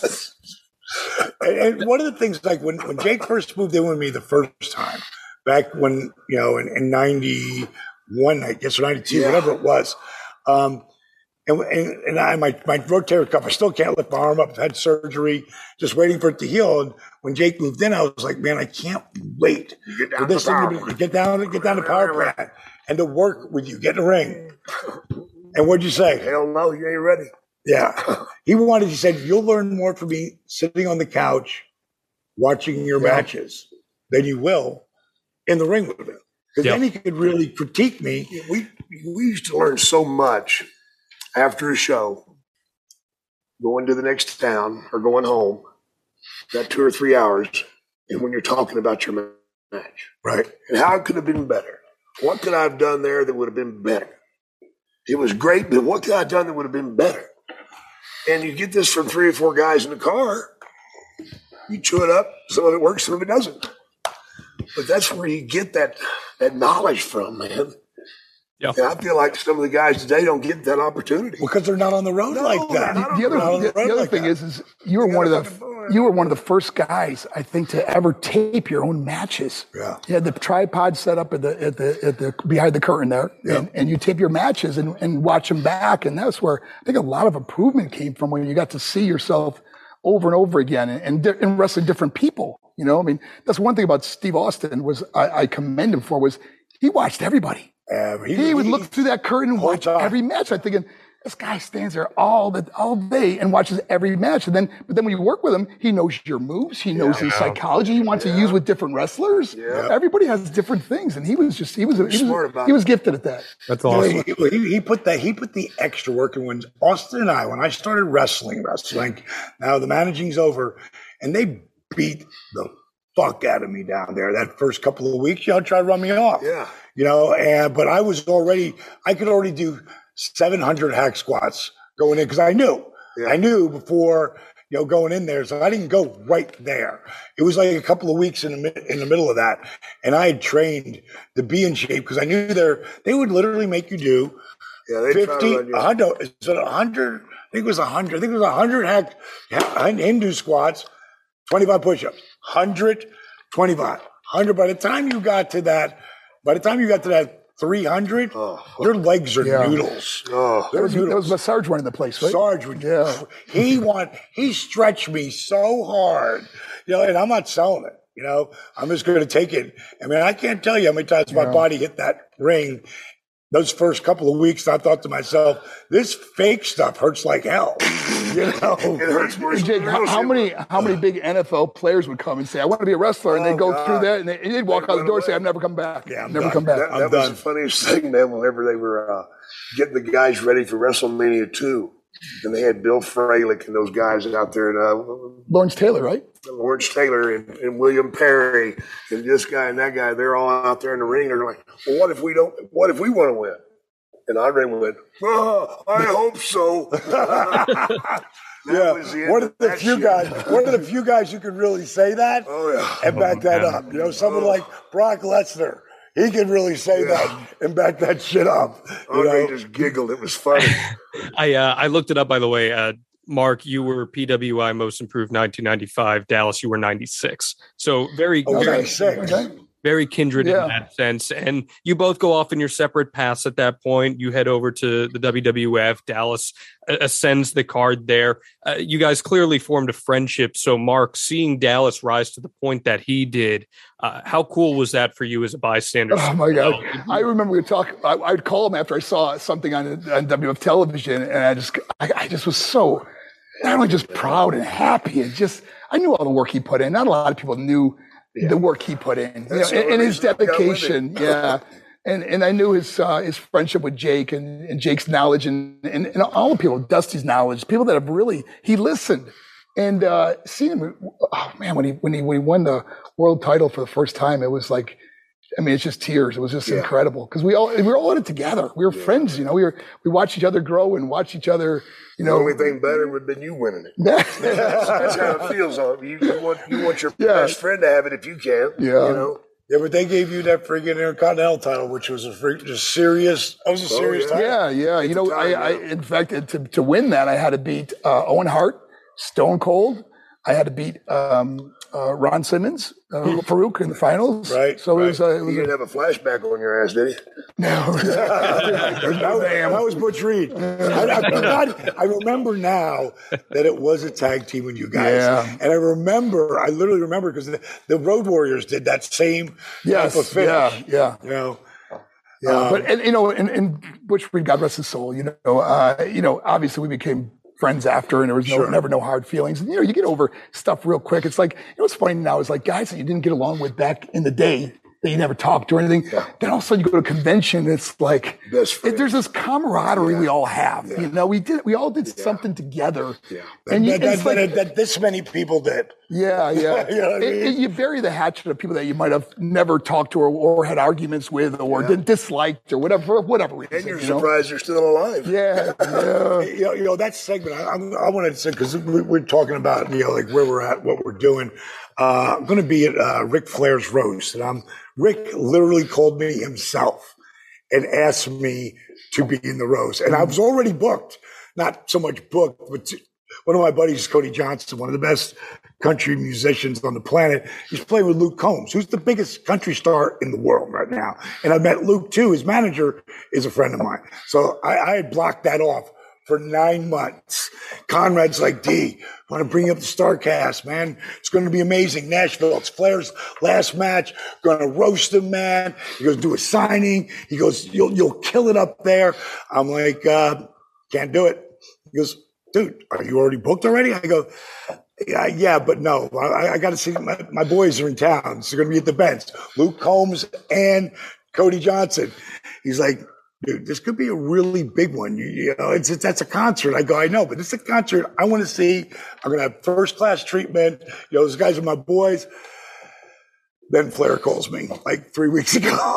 and, and one of the things, like when, when Jake first moved in with me the first time, back when, you know, in, in ninety-one, I guess, or ninety-two, yeah. whatever it was, um, and, and, and I, my, my rotator cuff, I still can't lift my arm up. I've had surgery, just waiting for it to heal. And when Jake moved in, I was like, man, I can't wait for this thing to, be, to get down, to get down to power plant and to work with you, get in the ring. And what'd you say? Hell no, you ain't ready. Yeah. He wanted, he said, you'll learn more from me sitting on the couch watching your yeah. matches than you will in the ring with me. Because yep. then he could really critique me. We, we used to learn so much after a show, going to the next town or going home, that two or three hours, and when you're talking about your match. Right. And how it could have been better. What could I have done there that would have been better? It was great, but what could I have done that would have been better? And you get this from three or four guys in the car. You chew it up. Some of it works, some of it doesn't. But that's where you get that, that knowledge from, man. Yep. And I feel like some of the guys today don't get that opportunity because they're not on the road no, like that. The, the other, the, the other like thing that. is, is you were one of the you were one of the first guys, I think, to ever tape your own matches. Yeah, you had the tripod set up at the at the at the behind the curtain there, yeah. and, and you tape your matches and, and watch them back, and that's where I think a lot of improvement came from, when you got to see yourself over and over again, and, and, di- and wrestling different people. You know, I mean, that's one thing about Steve Austin was I, I commend him for was he watched everybody. Uh, he, he would he, look through that curtain and watch time. every match. I'm thinking, this guy stands there all the all day and watches every match. And then, but then when you work with him, he knows your moves. He knows yeah, his psychology. He wants yeah. to use with different wrestlers. Yeah. Everybody has different things, and he was just he was he was, smart about he was gifted at that. That's awesome. You know, he, he, he put that he put the extra work in. When Austin and I, when I started wrestling, wrestling, now the managing's over, and they beat the fuck out of me down there that first couple of weeks. Y'all try to run me off. Yeah. You know, and but I was already, I could already do seven hundred hack squats going in because I knew, yeah. I knew before, you know, going in there. So I didn't go right there. It was like a couple of weeks in the in the middle of that, and I had trained to be in shape because I knew they're they would literally make you do yeah, they fifty, one hundred, is it one hundred? I think it was one hundred. I think it was one hundred hack Hindu squats, twenty-five push-ups, one hundred, twenty-five, one hundred. By the time you got to that. By the time you got to that three hundred, oh, your legs are yeah. noodles. Oh, that was, that was my Sarge running the place, right? Sarge would, yeah. He want he stretched me so hard, you know, and I'm not selling it. You know, I'm just going to take it. I mean, I can't tell you how many times yeah. my body hit that ring. Those first couple of weeks, I thought to myself, this fake stuff hurts like hell. You know, it hurts more. Jake, how, how many how many big N F L players would come and say, "I want to be a wrestler," and oh, they go God. through that, and, they, and they'd walk out the door and say, "I'm never come back. Yeah, I'm never done. come back." That, I'm that done. was the funniest thing, man. Whenever they were uh, getting the guys ready for WrestleMania two, and they had Bill Fralick and those guys out there, and uh, Lawrence Taylor, right? Lawrence Taylor and, and William Perry and this guy and that guy. They're all out there in the ring. They're like, "Well, what if we don't? What if we want to win?" And Andre went, oh, I hope so. yeah, one of the few shit. guys, one of the few guys who could really say that oh, yeah. and back oh, that man. up. You know, someone oh. like Brock Lesnar, he could really say yeah. that and back that shit up. Andre know? just giggled. It was funny. I uh, I looked it up, by the way. Uh, Mark, you were P W I Most Improved nineteen ninety-five. Dallas, you were ninety-six. So very, okay. very, ninety-six. Okay. very kindred yeah. in that sense. And you both go off in your separate paths at that point. You head over to the W W F. Dallas ascends the card there. Uh, you guys clearly formed a friendship. So, Mark, seeing Dallas rise to the point that he did, uh, how cool was that for you as a bystander? Oh, my God. I remember we would talk. I, I'd call him after I saw something on, on W W F television, and I just, I, I just was so not only just proud and happy, and just, I knew all the work he put in. Not a lot of people knew yeah. the work he put in, you know, and, and his dedication. Yeah. And and I knew his uh, his friendship with Jake and, and Jake's knowledge and, and, and all the people, Dusty's knowledge, people that have really, he listened. And uh, seeing him, oh man, when he, when he, when he won the world title for the first time, it was like, I mean, it's just tears. It was just yeah. incredible because we all we were all in it together. We were yeah. friends, you know. We were we watched each other grow and watch each other. You know, the only thing better would have been you winning it. that's, that's how it feels. You, you want you want your yeah. best friend to have it if you can. Yeah, you know. Yeah, but they gave you that friggin' Intercontinental title, which was a freak, just serious. That was a serious oh, yeah. title. Yeah, yeah. You know, time, I, I in fact to to win that, I had to beat uh, Owen Hart, Stone Cold. I had to beat um, uh, Ron Simmons, uh, Farouk in the finals. Right. So right. it was. Uh, it was you didn't a, have a flashback on your ass, did you? No. that, was, that was Butch Reed. I, I, forgot, I remember now that it was a tag team with you guys. Yeah. And I remember, I literally remember because the, the Road Warriors did that same yes, type of finish. Yeah, yeah. You know. Yeah, um, but and you know, and, and Butch Reed, God rest his soul. You know, uh, you know, obviously we became friends after, and there was no, sure. never no hard feelings. And, you know, you get over stuff real quick. It's like, you know, what's funny now is like guys that you didn't get along with back in the day that you never talked or anything. Yeah. Then all of a sudden you go to a convention. It's like, it, there's this camaraderie yeah. we all have. Yeah. You know, we did, we all did yeah. something together. Yeah. And that, you, that, like, that, that this many people did. Yeah, yeah. You know what I mean? it, it, you bury the hatchet of people that you might have never talked to or, or had arguments with or yeah. disliked or whatever, for whatever reason. And you're you surprised know? You're still alive. Yeah, yeah. you, know, you know, that segment, I, I wanted to say, because we're talking about, you know, like where we're at, what we're doing. Uh, I'm going to be at uh, Ric Flair's roast, and I'm Rick literally called me himself. and asked me to be in the roast. And I was already booked, not so much booked, but to, one of my buddies, Cody Johnson, one of the best country musicians on the planet. He's playing with Luke Combs, who's the biggest country star in the world right now. And I met Luke too. His manager is a friend of mine. So I, I had blocked that off for nine months. Conrad's like, D, want to bring up the StarCast, man. It's going to be amazing. Nashville, it's Flair's last match. Going to roast him, man. He goes, do a signing. He goes, you'll, you'll kill it up there. I'm like, uh, can't do it. He goes, dude, are you already booked already? I go, yeah, yeah, but no, I, I got to see my, my boys are in town. So they're going to be at the Benz. Luke Combs and Cody Johnson. He's like, dude, this could be a really big one. You, you know, it's, it's, that's a concert. I go, I know, but it's a concert I want to see. I'm going to have first class treatment. You know, those guys are my boys. Then Flair calls me like three weeks ago.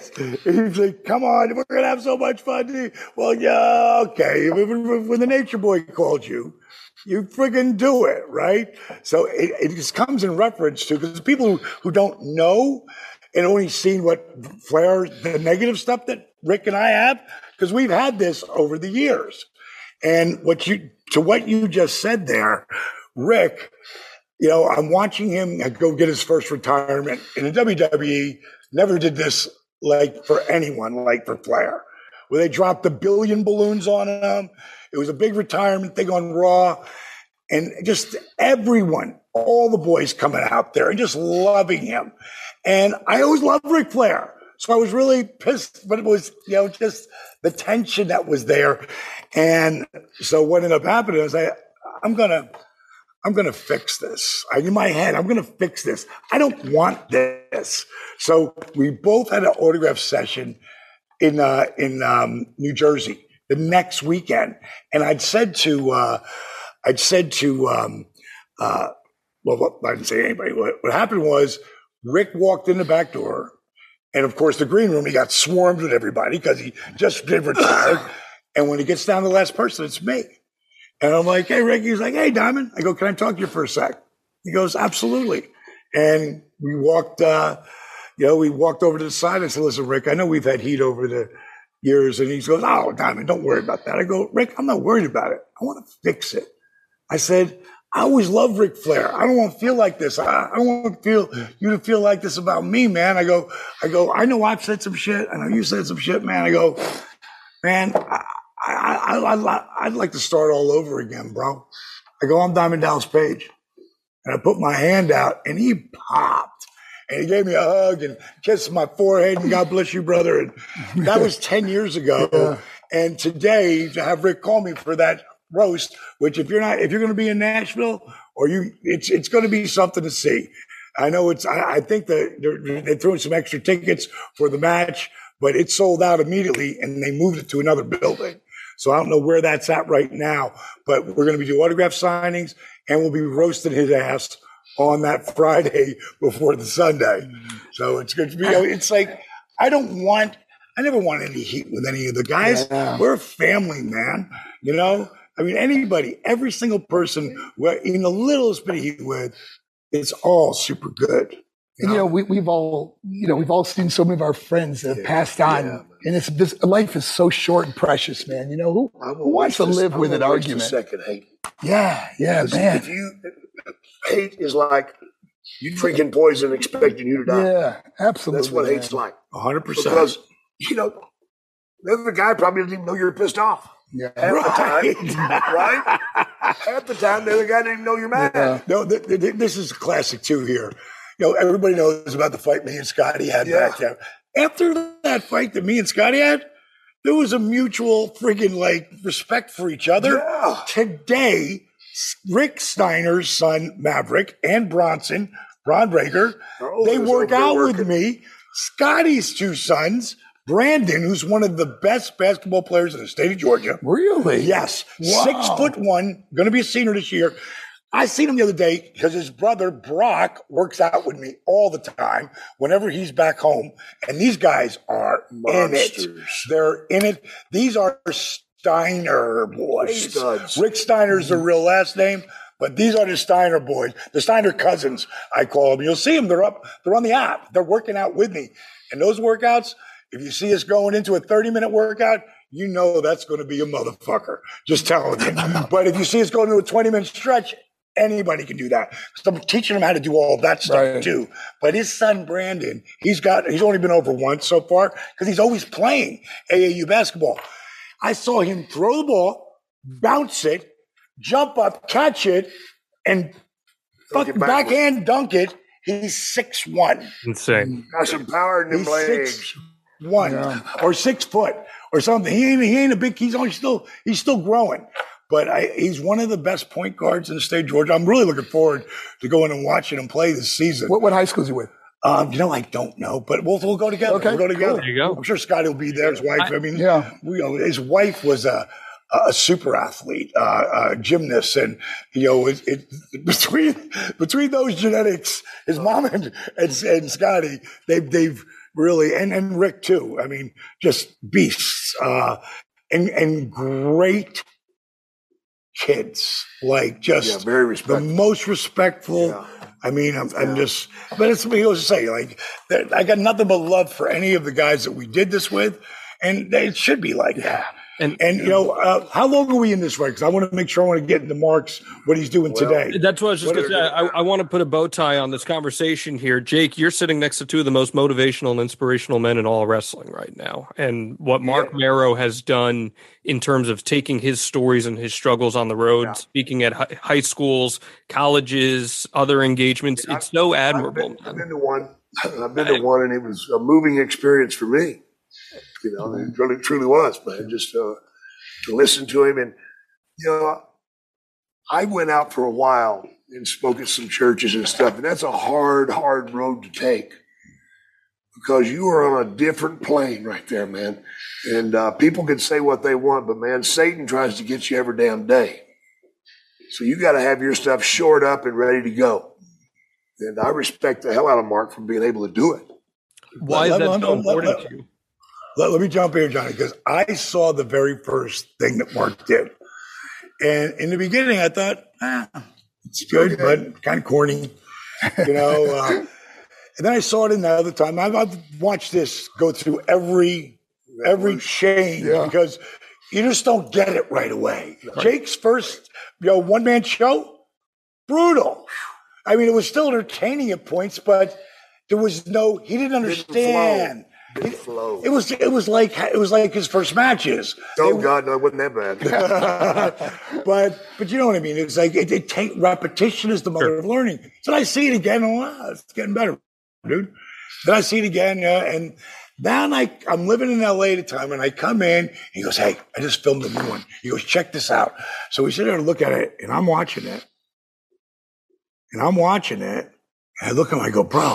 He's like, come on, we're going to have so much fun. Dude. Well, yeah, okay. When, when the Nature Boy called you, you friggin' do it, right? So it, it just comes in reference to, because people who, who don't know and only seen what Flair, the negative stuff that Rick and I have, because we've had this over the years. And what you, to what you just said there, Rick, you know, I'm watching him go get his first retirement in the W W E. Never did this like for anyone, like for Flair, where they dropped a billion balloons on him. It was a big retirement thing on Raw, and just everyone, all the boys coming out there and just loving him. And I always loved Ric Flair. So I was really pissed, but it was, you know, just the tension that was there. And so what ended up happening is I, I'm going to, I'm going to fix this. I, in my head, I'm going to fix this. I don't want this. So we both had an autograph session in, uh, in, um, New Jersey the next weekend. And I'd said to, uh, I'd said to, um, uh, well, I didn't say anybody. What, what happened was Rick walked in the back door. And of course, the green room, he got swarmed with everybody because he just did retire. And when he gets down to the last person, it's me. And I'm like, hey, Rick. He's like, hey, Diamond. I go, can I talk to you for a sec? He goes, absolutely. And we walked, uh, you know, we walked over to the side. I said, listen, Rick, I know we've had heat over the years. And he goes, oh, Diamond, don't worry about that. I go, Rick, I'm not worried about it. I want to fix it. I said, I always loved Ric Flair. I don't want to feel like this. I, I don't want to feel you to feel like this about me, man. I go, I go, I know I've said some shit. I know you said some shit, man. I go, man, I, I, I, I, I'd like to start all over again, bro. I go, I'm Diamond Dallas Page. And I put my hand out and he popped and he gave me a hug and kissed my forehead and God bless you, brother. And that was ten years ago. Yeah. And today to have Rick call me for that roast, which if you're not, if you're going to be in Nashville or you, it's, it's going to be something to see. I know it's, I, I think that they threw in some extra tickets for the match, but it sold out immediately and they moved it to another building. So I don't know where that's at right now, but we're going to be doing autograph signings and we'll be roasting his ass on that Friday before the Sunday. So it's good to be, it's like, I don't want, I never want any heat with any of the guys. Yeah. We're a family, man. You know, I mean, anybody, every single person we're in the littlest bit of heat with, it's all super good. You know, you know we, we've all, you know, we've all seen so many of our friends that have yeah, passed on. Yeah, and it's this life is so short and precious, man. You know, who, who wants to live with an argument? Second hate. Yeah, yeah, man. If you, hate is like you drinking poison expecting you to die. Yeah, absolutely. That's what man. hate's like. A hundred percent. Because, you know, the other guy probably doesn't even know you're pissed off. Yeah. Half right. the time, right? Half the time, the other guy didn't even know you're mad. Yeah. No, th- th- this is a classic too here. You know, everybody knows about the fight me and Scotty had yeah. back there. After that fight that me and Scotty had, there was a mutual friggin' like respect for each other. Yeah. Today, Rick Steiner's son, Maverick, and Bronson, Bron Breakker, oh, they work out with me. Scotty's two sons, Brandon, who's one of the best basketball players in the state of Georgia. Really? Yes. Wow. Six foot one, going to be a senior this year. I seen him the other day because his brother Brock works out with me all the time whenever he's back home. And these guys are monsters. In it. They're in it. These are Steiner boys. Studs. Rick Steiner's mm-hmm. the real last name, but these are the Steiner boys, the Steiner cousins, I call them. You'll see them. They're up. They're on the app. They're working out with me. And those workouts, If you see us going into a thirty-minute workout, you know that's going to be a motherfucker. Just telling you. But if you see us going into a twenty-minute stretch, anybody can do that. So I'm teaching him how to do all of that stuff right. too. But his son, Brandon, he's got, he's only been over once so far because he's always playing A A U basketball. I saw him throw the ball, bounce it, jump up, catch it, and fucking backhand dunk it. He's six one. Insane. Got some power in the legs. six one yeah. or six foot or something. He ain't, he ain't a big, he's only still, he's still growing. But I, he's one of the best point guards in the state of Georgia. I'm really looking forward to going and watching him play this season. What, what high school is he with? Um, you know, I don't know, but we'll we'll go together. Okay, we'll go together. There you go. I'm sure Scotty will be there. His wife. I, I mean, yeah. we, you know, his wife was a a super athlete, uh, a gymnast, and you know, it, it, between between those genetics, his mom and and, and Scotty, they've they've really and and Rick too. I mean, just beasts, uh, and and great kids, like just yeah, very respectful. The most respectful. Yeah. I mean, I'm, I'm just, but it's what he goes to say, like, I got nothing but love for any of the guys that we did this with, and it should be like that. And, and you know, uh, how long are we in this right? Because I want to make sure I want to get into Mark's, what he's doing well, today. That's what I was just going to say. I, I want to put a bow tie on this conversation here. Jake, you're sitting next to two of the most motivational and inspirational men in all wrestling right now. And what Mark yeah. Mero has done in terms of taking his stories and his struggles on the road, yeah. speaking at hi- high schools, colleges, other engagements, yeah, it's so admirable. I've been, I've been to one. I've been to one, and it was a moving experience for me. You know, it really truly was, man. Just uh, to listen to him. And, you know, I went out for a while and spoke at some churches and stuff. And that's a hard, hard road to take because you are on a different plane right there, man. And uh, people can say what they want, but, man, Satan tries to get you every damn day. So you got to have your stuff shored up and ready to go. And I respect the hell out of Mark for being able to do it. Why is that so important to you? Let, let me jump here, Johnny, because I saw the very first thing that Mark did. And in the beginning, I thought, ah, it's good, okay. but kind of corny, you know. Uh, and then I saw it another time. I've, I've watched this go through every every change yeah. because you just don't get it right away. Right. Jake's first, you know, one-man show, brutal. I mean, it was still entertaining at points, but there was no, he didn't understand. It, flow. it was it was like it was like his first matches. Oh they, God, no, it wasn't that bad. but but you know what I mean. It's like it, it take repetition is the mother sure. of learning. So I see it again, and wow, it's getting better, dude. Then I see it again, uh, and then I I'm living in L A at the time, and I come in. He goes, "Hey, I just filmed a new one." He goes, "Check this out." So we sit there and look at it, and I'm watching it, and I'm watching it, and I look at him, I go, "Bro."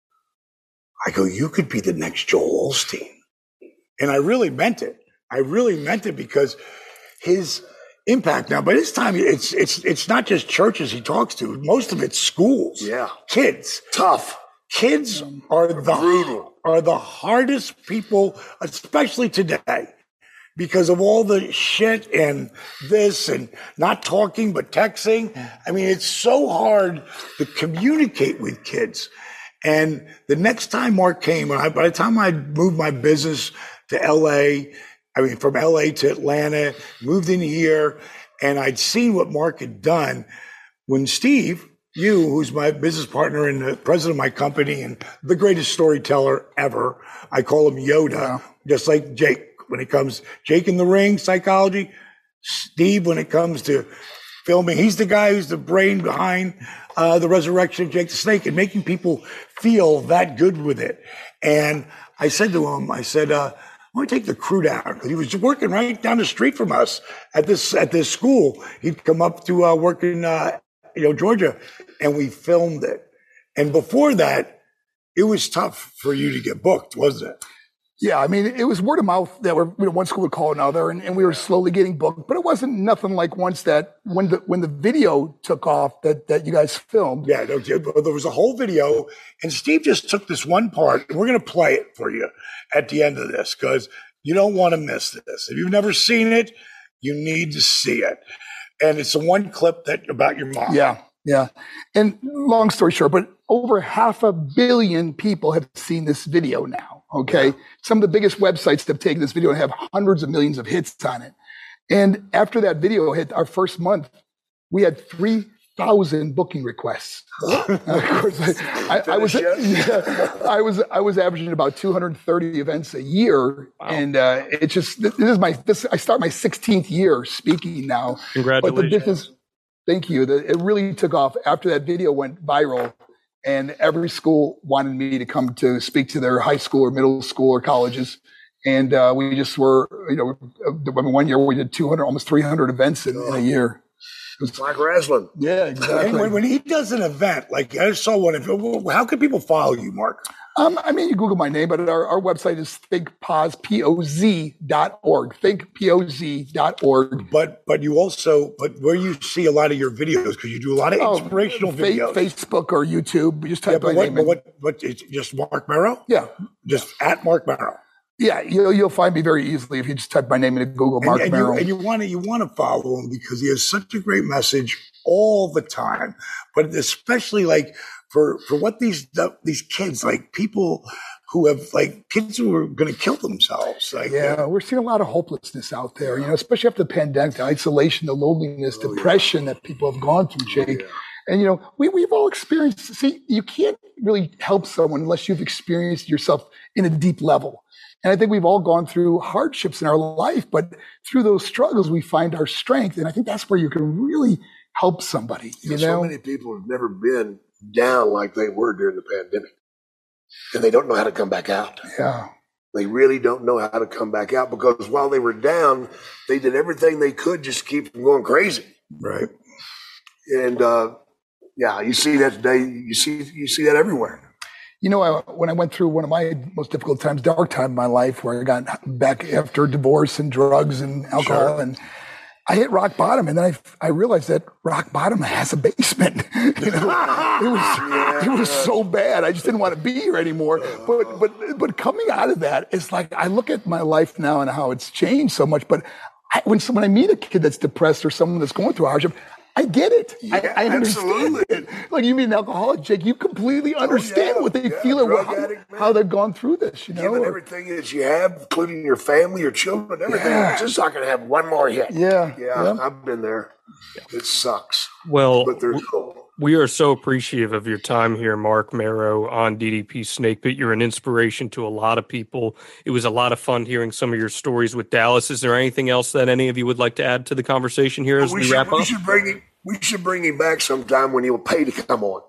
I go, you could be the next Joel Osteen. And I really meant it. I really meant it because his impact now, by this time, it's it's it's not just churches he talks to. Most of it's schools. Yeah. Kids. Tough. Kids are the, brutal. are the hardest people, especially today, because of all the shit and this and not talking but texting. I mean, it's so hard to communicate with kids. And the next time Mark came, I, by the time I moved my business to L A, I mean, from L A to Atlanta, moved in here, and I'd seen what Mark had done when Steve, you, who's my business partner and the president of my company and the greatest storyteller ever, I call him Yoda, yeah. just like Jake when it comes, Jake in the ring, psychology, Steve when it comes to filming. He's the guy who's the brain behind uh, the resurrection of Jake the Snake and making people feel that good with it. And I said to him, I said, uh, I want to take the crew down because he was working right down the street from us at this at this school. He'd come up to uh, work in uh, you know Georgia, and we filmed it. And before that, it was tough for you to get booked, wasn't it? Yeah, I mean, it was word of mouth that we're, you know, one school would call another, and, and we were slowly getting booked. But it wasn't nothing like once that when the when the video took off that that you guys filmed. Yeah, no, there was a whole video, and Steve just took this one part, and we're going to play it for you at the end of this because you don't want to miss this. If you've never seen it, you need to see it. And it's the one clip that about your mom. Yeah, yeah. And long story short, but over half a billion people have seen this video now. Okay. Some of the biggest websites have taken this video and have hundreds of millions of hits on it. And after that video hit our first month, we had three thousand booking requests. Of course, I, I, I was yeah, I was I was averaging about two hundred thirty events a year, wow. and uh, it's just this is my this I start my sixteenth year speaking now. Congratulations! But the business, thank you. The, it really took off after that video went viral, and every school wanted me to come to speak to their high school or middle school or colleges. And uh, we just were, you know, I mean, one year we did two hundred, almost three hundred events in, in a year. It's like wrestling. Yeah, exactly. And when, when he does an event, like I saw one, if, how can people follow you, Mark? Um, I mean, you Google my name, but our, our website is think poz dot org. think poz dot org. But but you also, but where you see a lot of your videos, because you do a lot of inspirational oh, fa- videos. Facebook or YouTube. You just type yeah, but my what, name but in. what, what, it's just Mark Mero? Yeah. Just at Mark Mero. Yeah, you'll, you'll find me very easily if you just type my name into Google, Mark and, and Mero. You, and you want to you want to follow him because he has such a great message all the time. But especially like for for what these these kids, like people who have like kids who are going to kill themselves. Like, yeah, uh, we're seeing a lot of hopelessness out there. You know, especially after the pandemic, the isolation, the loneliness, oh, depression yeah. that people have gone through, Jake. Oh, yeah. And, you know, we, we've all experienced, see, you can't really help someone unless you've experienced yourself in a deep level. And I think we've all gone through hardships in our life, but through those struggles, we find our strength. And I think that's where you can really help somebody. You so know, many people have never been down like they were during the pandemic, and they don't know how to come back out. Yeah. They really don't know how to come back out because while they were down, they did everything they could just to keep from going crazy. Right. And, uh, yeah, you see that today. You see, you see that everywhere. You know, I, when I went through one of my most difficult times, dark time in my life, where I got back after divorce and drugs and alcohol, sure. and I hit rock bottom, and then I, I realized that rock bottom has a basement. You know, it was yeah. it was so bad. I just didn't want to be here anymore. But but but coming out of that, it's like I look at my life now and how it's changed so much. But I, when when I meet a kid that's depressed or someone that's going through a hardship, I get it. Yeah, I, I understand absolutely. it. Like you mean an alcoholic, Jake, you completely understand oh, yeah, what they yeah, feel and how, addict, how they've gone through this, you know? Given everything that you have, including your family, your children, everything, yeah. it's just not going to have one more hit. Yeah. Yeah, yeah. I've been there. It sucks. Well, but there's hope. We are so appreciative of your time here, Mark Mero, on D D P Snake Pit. You're an inspiration to a lot of people. It was a lot of fun hearing some of your stories with Dallas. Is there anything else that any of you would like to add to the conversation here as we, we should, wrap we up? Should bring him, we should bring him back sometime when he'll pay to come on.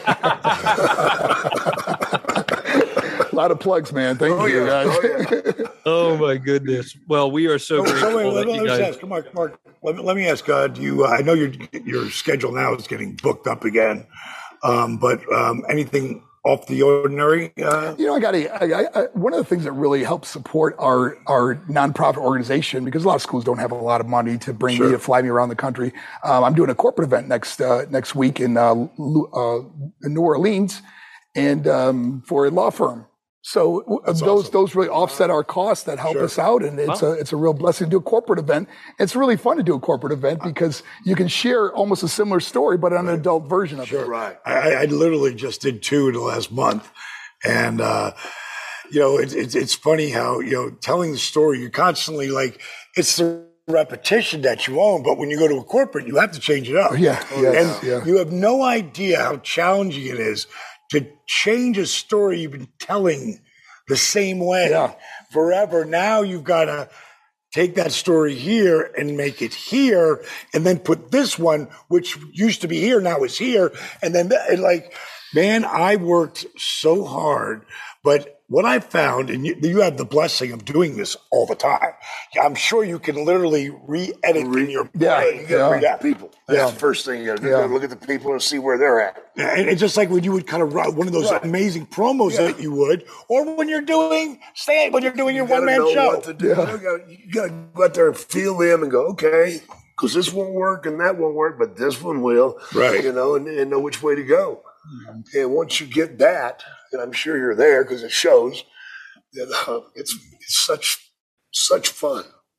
A lot of plugs, man. Thank oh, you, yeah. guys. Oh, yeah. Oh, my goodness. Well, we are so so, grateful so wait, that let, you let guys... me ask, Mark, Mark, let me, let me ask, uh, do you, uh, I know your your schedule now is getting booked up again, um, but um, anything off the ordinary? Uh? You know, I got to, one of the things that really helps support our, our nonprofit organization, because a lot of schools don't have a lot of money to bring sure. me, to fly me around the country. Um, I'm doing a corporate event next, uh, next week in, uh, uh, in New Orleans and, um, for a law firm. So uh, those awesome. those really offset our costs that help sure. us out, and it's wow. a it's a real blessing to do a corporate event. It's really fun to do a corporate event because you can share almost a similar story, but on right. an adult version of sure, it. Right. I, I literally just did two in the last month, and uh, you know it's it, it's funny how you know telling the story you're constantly like it's the repetition that you own, but when you go to a corporate, you have to change it up. Oh, yeah, yes, and yeah. you have no idea how challenging it is to change a story you've been telling the same way yeah. forever. Now you've got to take that story here and make it here, and then put this one, which used to be here, now is here. And then and like, man, I worked so hard, but what I found, and you, you have the blessing of doing this all the time. I'm sure you can literally re-edit re- in your brain. Yeah, you got to yeah. read out people. That's yeah. the first thing you got to do. Yeah. Look at the people and see where they're at. Yeah, and it's just like when you would kind of write one of those right. amazing promos yeah. that you would, or when you're doing stand, when you're doing your you one man know show. What to do. Yeah. You got to go out there and feel them and go, okay, because this won't work and that won't work, but this one will. Right. You know, and, and know which way to go. Mm-hmm. And once you get that, and I'm sure you're there because it shows. Uh, it's, it's such such fun.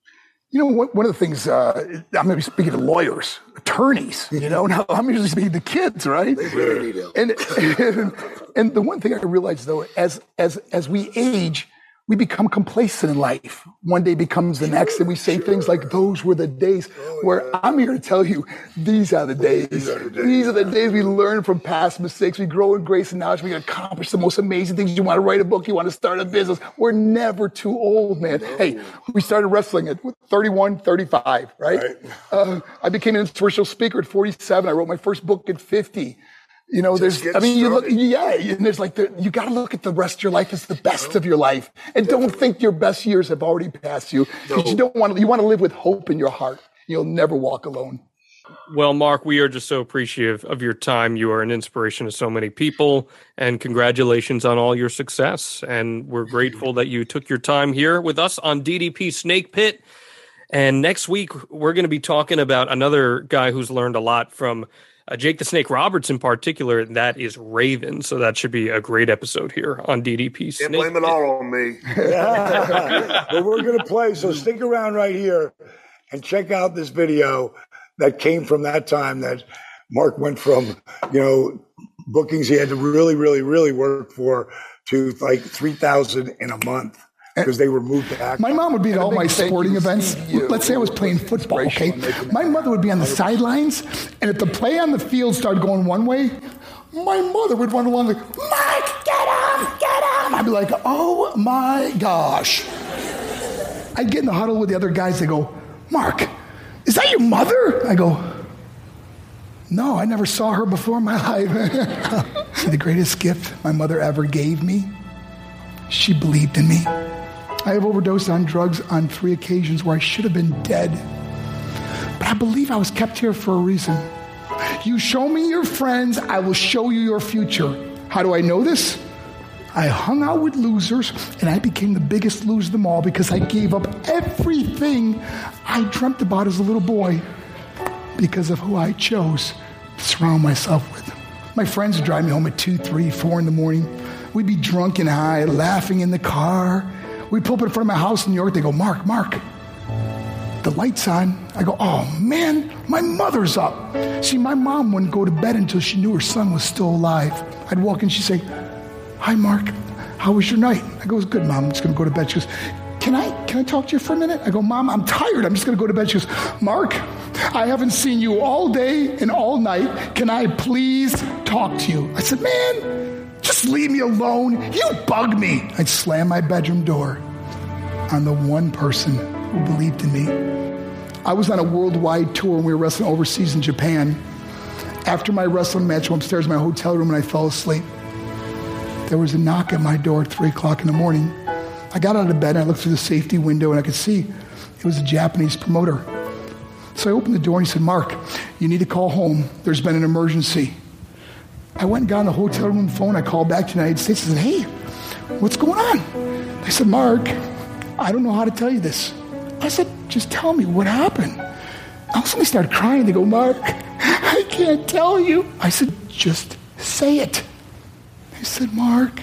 You know, one, one of the things, uh, I'm going to be speaking to lawyers, attorneys, you know, now I'm usually speaking to kids, right? They really need help. And, and, and the one thing I realized, though, as, as, as we age, we become complacent in life. One day becomes the next, and we say things like, those were the days, where I'm here to tell you, these are the days. These are the days, these are the days we learn from past mistakes. We grow in grace and knowledge. We accomplish the most amazing things. You want to write a book. You want to start a business. We're never too old, man. Hey, we started wrestling at thirty-one, thirty-five, right? right. Uh, I became an inspirational speaker at forty-seven. I wrote my first book at fifty. You know, Just there's, I mean, you look, yeah, and there's like, the, you got to look at the rest of your life as the best of your life. And Definitely. Don't think your best years have already passed you. Because no. you don't want to, you want to live with hope in your heart. You'll never walk alone. Well, Mark, we are just so appreciative of your time. You are an inspiration to so many people, and congratulations on all your success. And we're grateful that you took your time here with us on D D P Snake Pit. And next week, we're going to be talking about another guy who's learned a lot from Uh, Jake the Snake Roberts in particular, that is Raven. So that should be a great episode here on D D P Snake. Can't blame it all on me. But we're going to play, so stick around right here and check out this video that came from that time that Mark went from, you know, bookings he had to really, really, really work for to like three thousand in a month. Because they were moved back. My mom would be at all my sporting events. Let's say I was playing football, okay? My mother would be on the sidelines, and if the play on the field started going one way, my mother would run along like, Mike, get him, get him. I'd be like, oh my gosh. I'd get in the huddle with the other guys. They go, Mark, is that your mother? I go, no, I never saw her before in my life. The greatest gift my mother ever gave me, she believed in me. I have overdosed on drugs on three occasions where I should have been dead. But I believe I was kept here for a reason. You show me your friends, I will show you your future. How do I know this? I hung out with losers, and I became the biggest loser of them all because I gave up everything I dreamt about as a little boy because of who I chose to surround myself with. My friends would drive me home at two, three, four in the morning. We'd be drunk and high, laughing in the car. We'd pull up in front of my house in New York. They go, Mark, Mark, the light's on. I go, oh, man, my mother's up. See, my mom wouldn't go to bed until she knew her son was still alive. I'd walk in, she'd say, hi, Mark, how was your night? I go, it was good, Mom. I'm just going to go to bed. She goes, can I, can I talk to you for a minute? I go, Mom, I'm tired. I'm just going to go to bed. She goes, Mark, I haven't seen you all day and all night. Can I please talk to you? I said, man, just leave me alone. You bug me. I'd slam my bedroom door on the one person who believed in me. I was on a worldwide tour and we were wrestling overseas in Japan. After my wrestling match, I went upstairs in my hotel room and I fell asleep. There was a knock at my door at three o'clock in the morning. I got out of bed and I looked through the safety window and I could see it was a Japanese promoter. So I opened the door and he said, Mark, you need to call home. There's been an emergency. I went and got on the hotel room phone. I called back to the United States and said, hey, what's going on? They said, Mark, I don't know how to tell you this. I said, just tell me what happened. All of a sudden they started crying. They go, Mark, I can't tell you. I said, just say it. They said, Mark,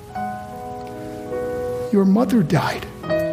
your mother died.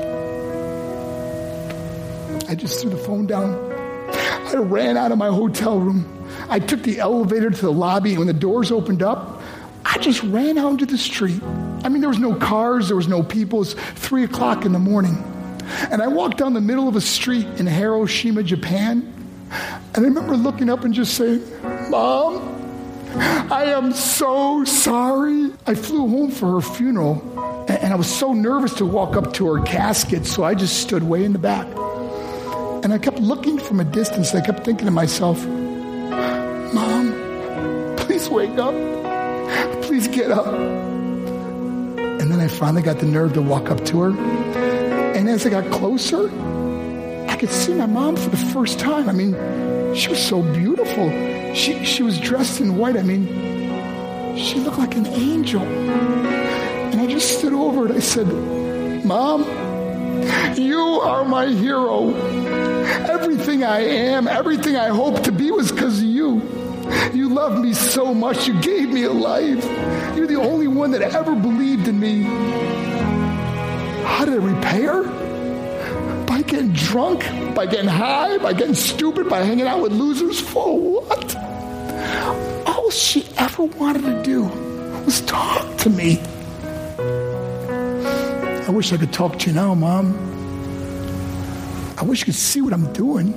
I just threw the phone down. I ran out of my hotel room. I took the elevator to the lobby, and when the doors opened up, I just ran out into the street. I mean, there was no cars, there was no people. It was three o'clock in the morning. And I walked down the middle of a street in Hiroshima, Japan, and I remember looking up and just saying, Mom, I am so sorry. I flew home for her funeral, and I was so nervous to walk up to her casket, so I just stood way in the back. And I kept looking from a distance. I kept thinking to myself, Mom, please wake up. Please get up. And then I finally got the nerve to walk up to her. And as I got closer, I could see my mom for the first time. I mean, she was so beautiful. She, she was dressed in white. I mean, she looked like an angel. And I just stood over and I said, Mom, you are my hero. Everything I am, everything I hope to be was because of you. You loved me so much. You gave me a life. You're the only one that ever believed in me. How did I repay her? By getting drunk, by getting high, by getting stupid, by hanging out with losers. For what? All she ever wanted to do was talk to me. I wish I could talk to you now, Mom. I wish you could see what I'm doing.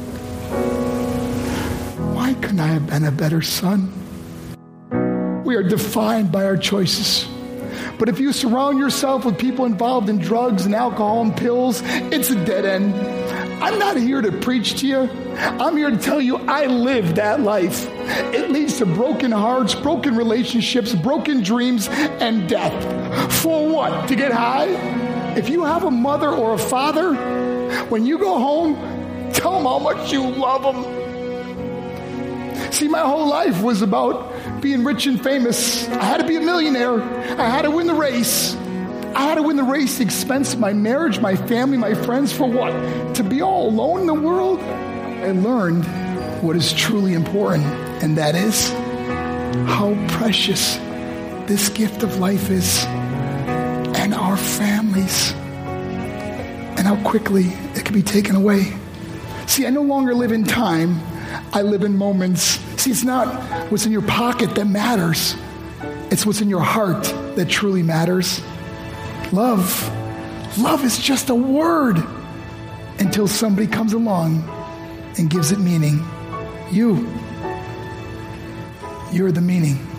Why couldn't I have been a better son? We are defined by our choices. But if you surround yourself with people involved in drugs and alcohol and pills, it's a dead end. I'm not here to preach to you. I'm here to tell you I lived that life. It leads to broken hearts, broken relationships, broken dreams, and death. For what? To get high? If you have a mother or a father, when you go home, tell them how much you love them. See, my whole life was about being rich and famous. I had to be a millionaire. I had to win the race. I had to win the race at the expense of my marriage, my family, my friends. For what? To be all alone in the world? I learned what is truly important, and that is how precious this gift of life is, and our families, and how quickly it can be taken away. See, I no longer live in time. I live in moments. See, it's not what's in your pocket that matters. It's what's in your heart that truly matters. Love. Love is just a word until somebody comes along and gives it meaning. You. You're the meaning.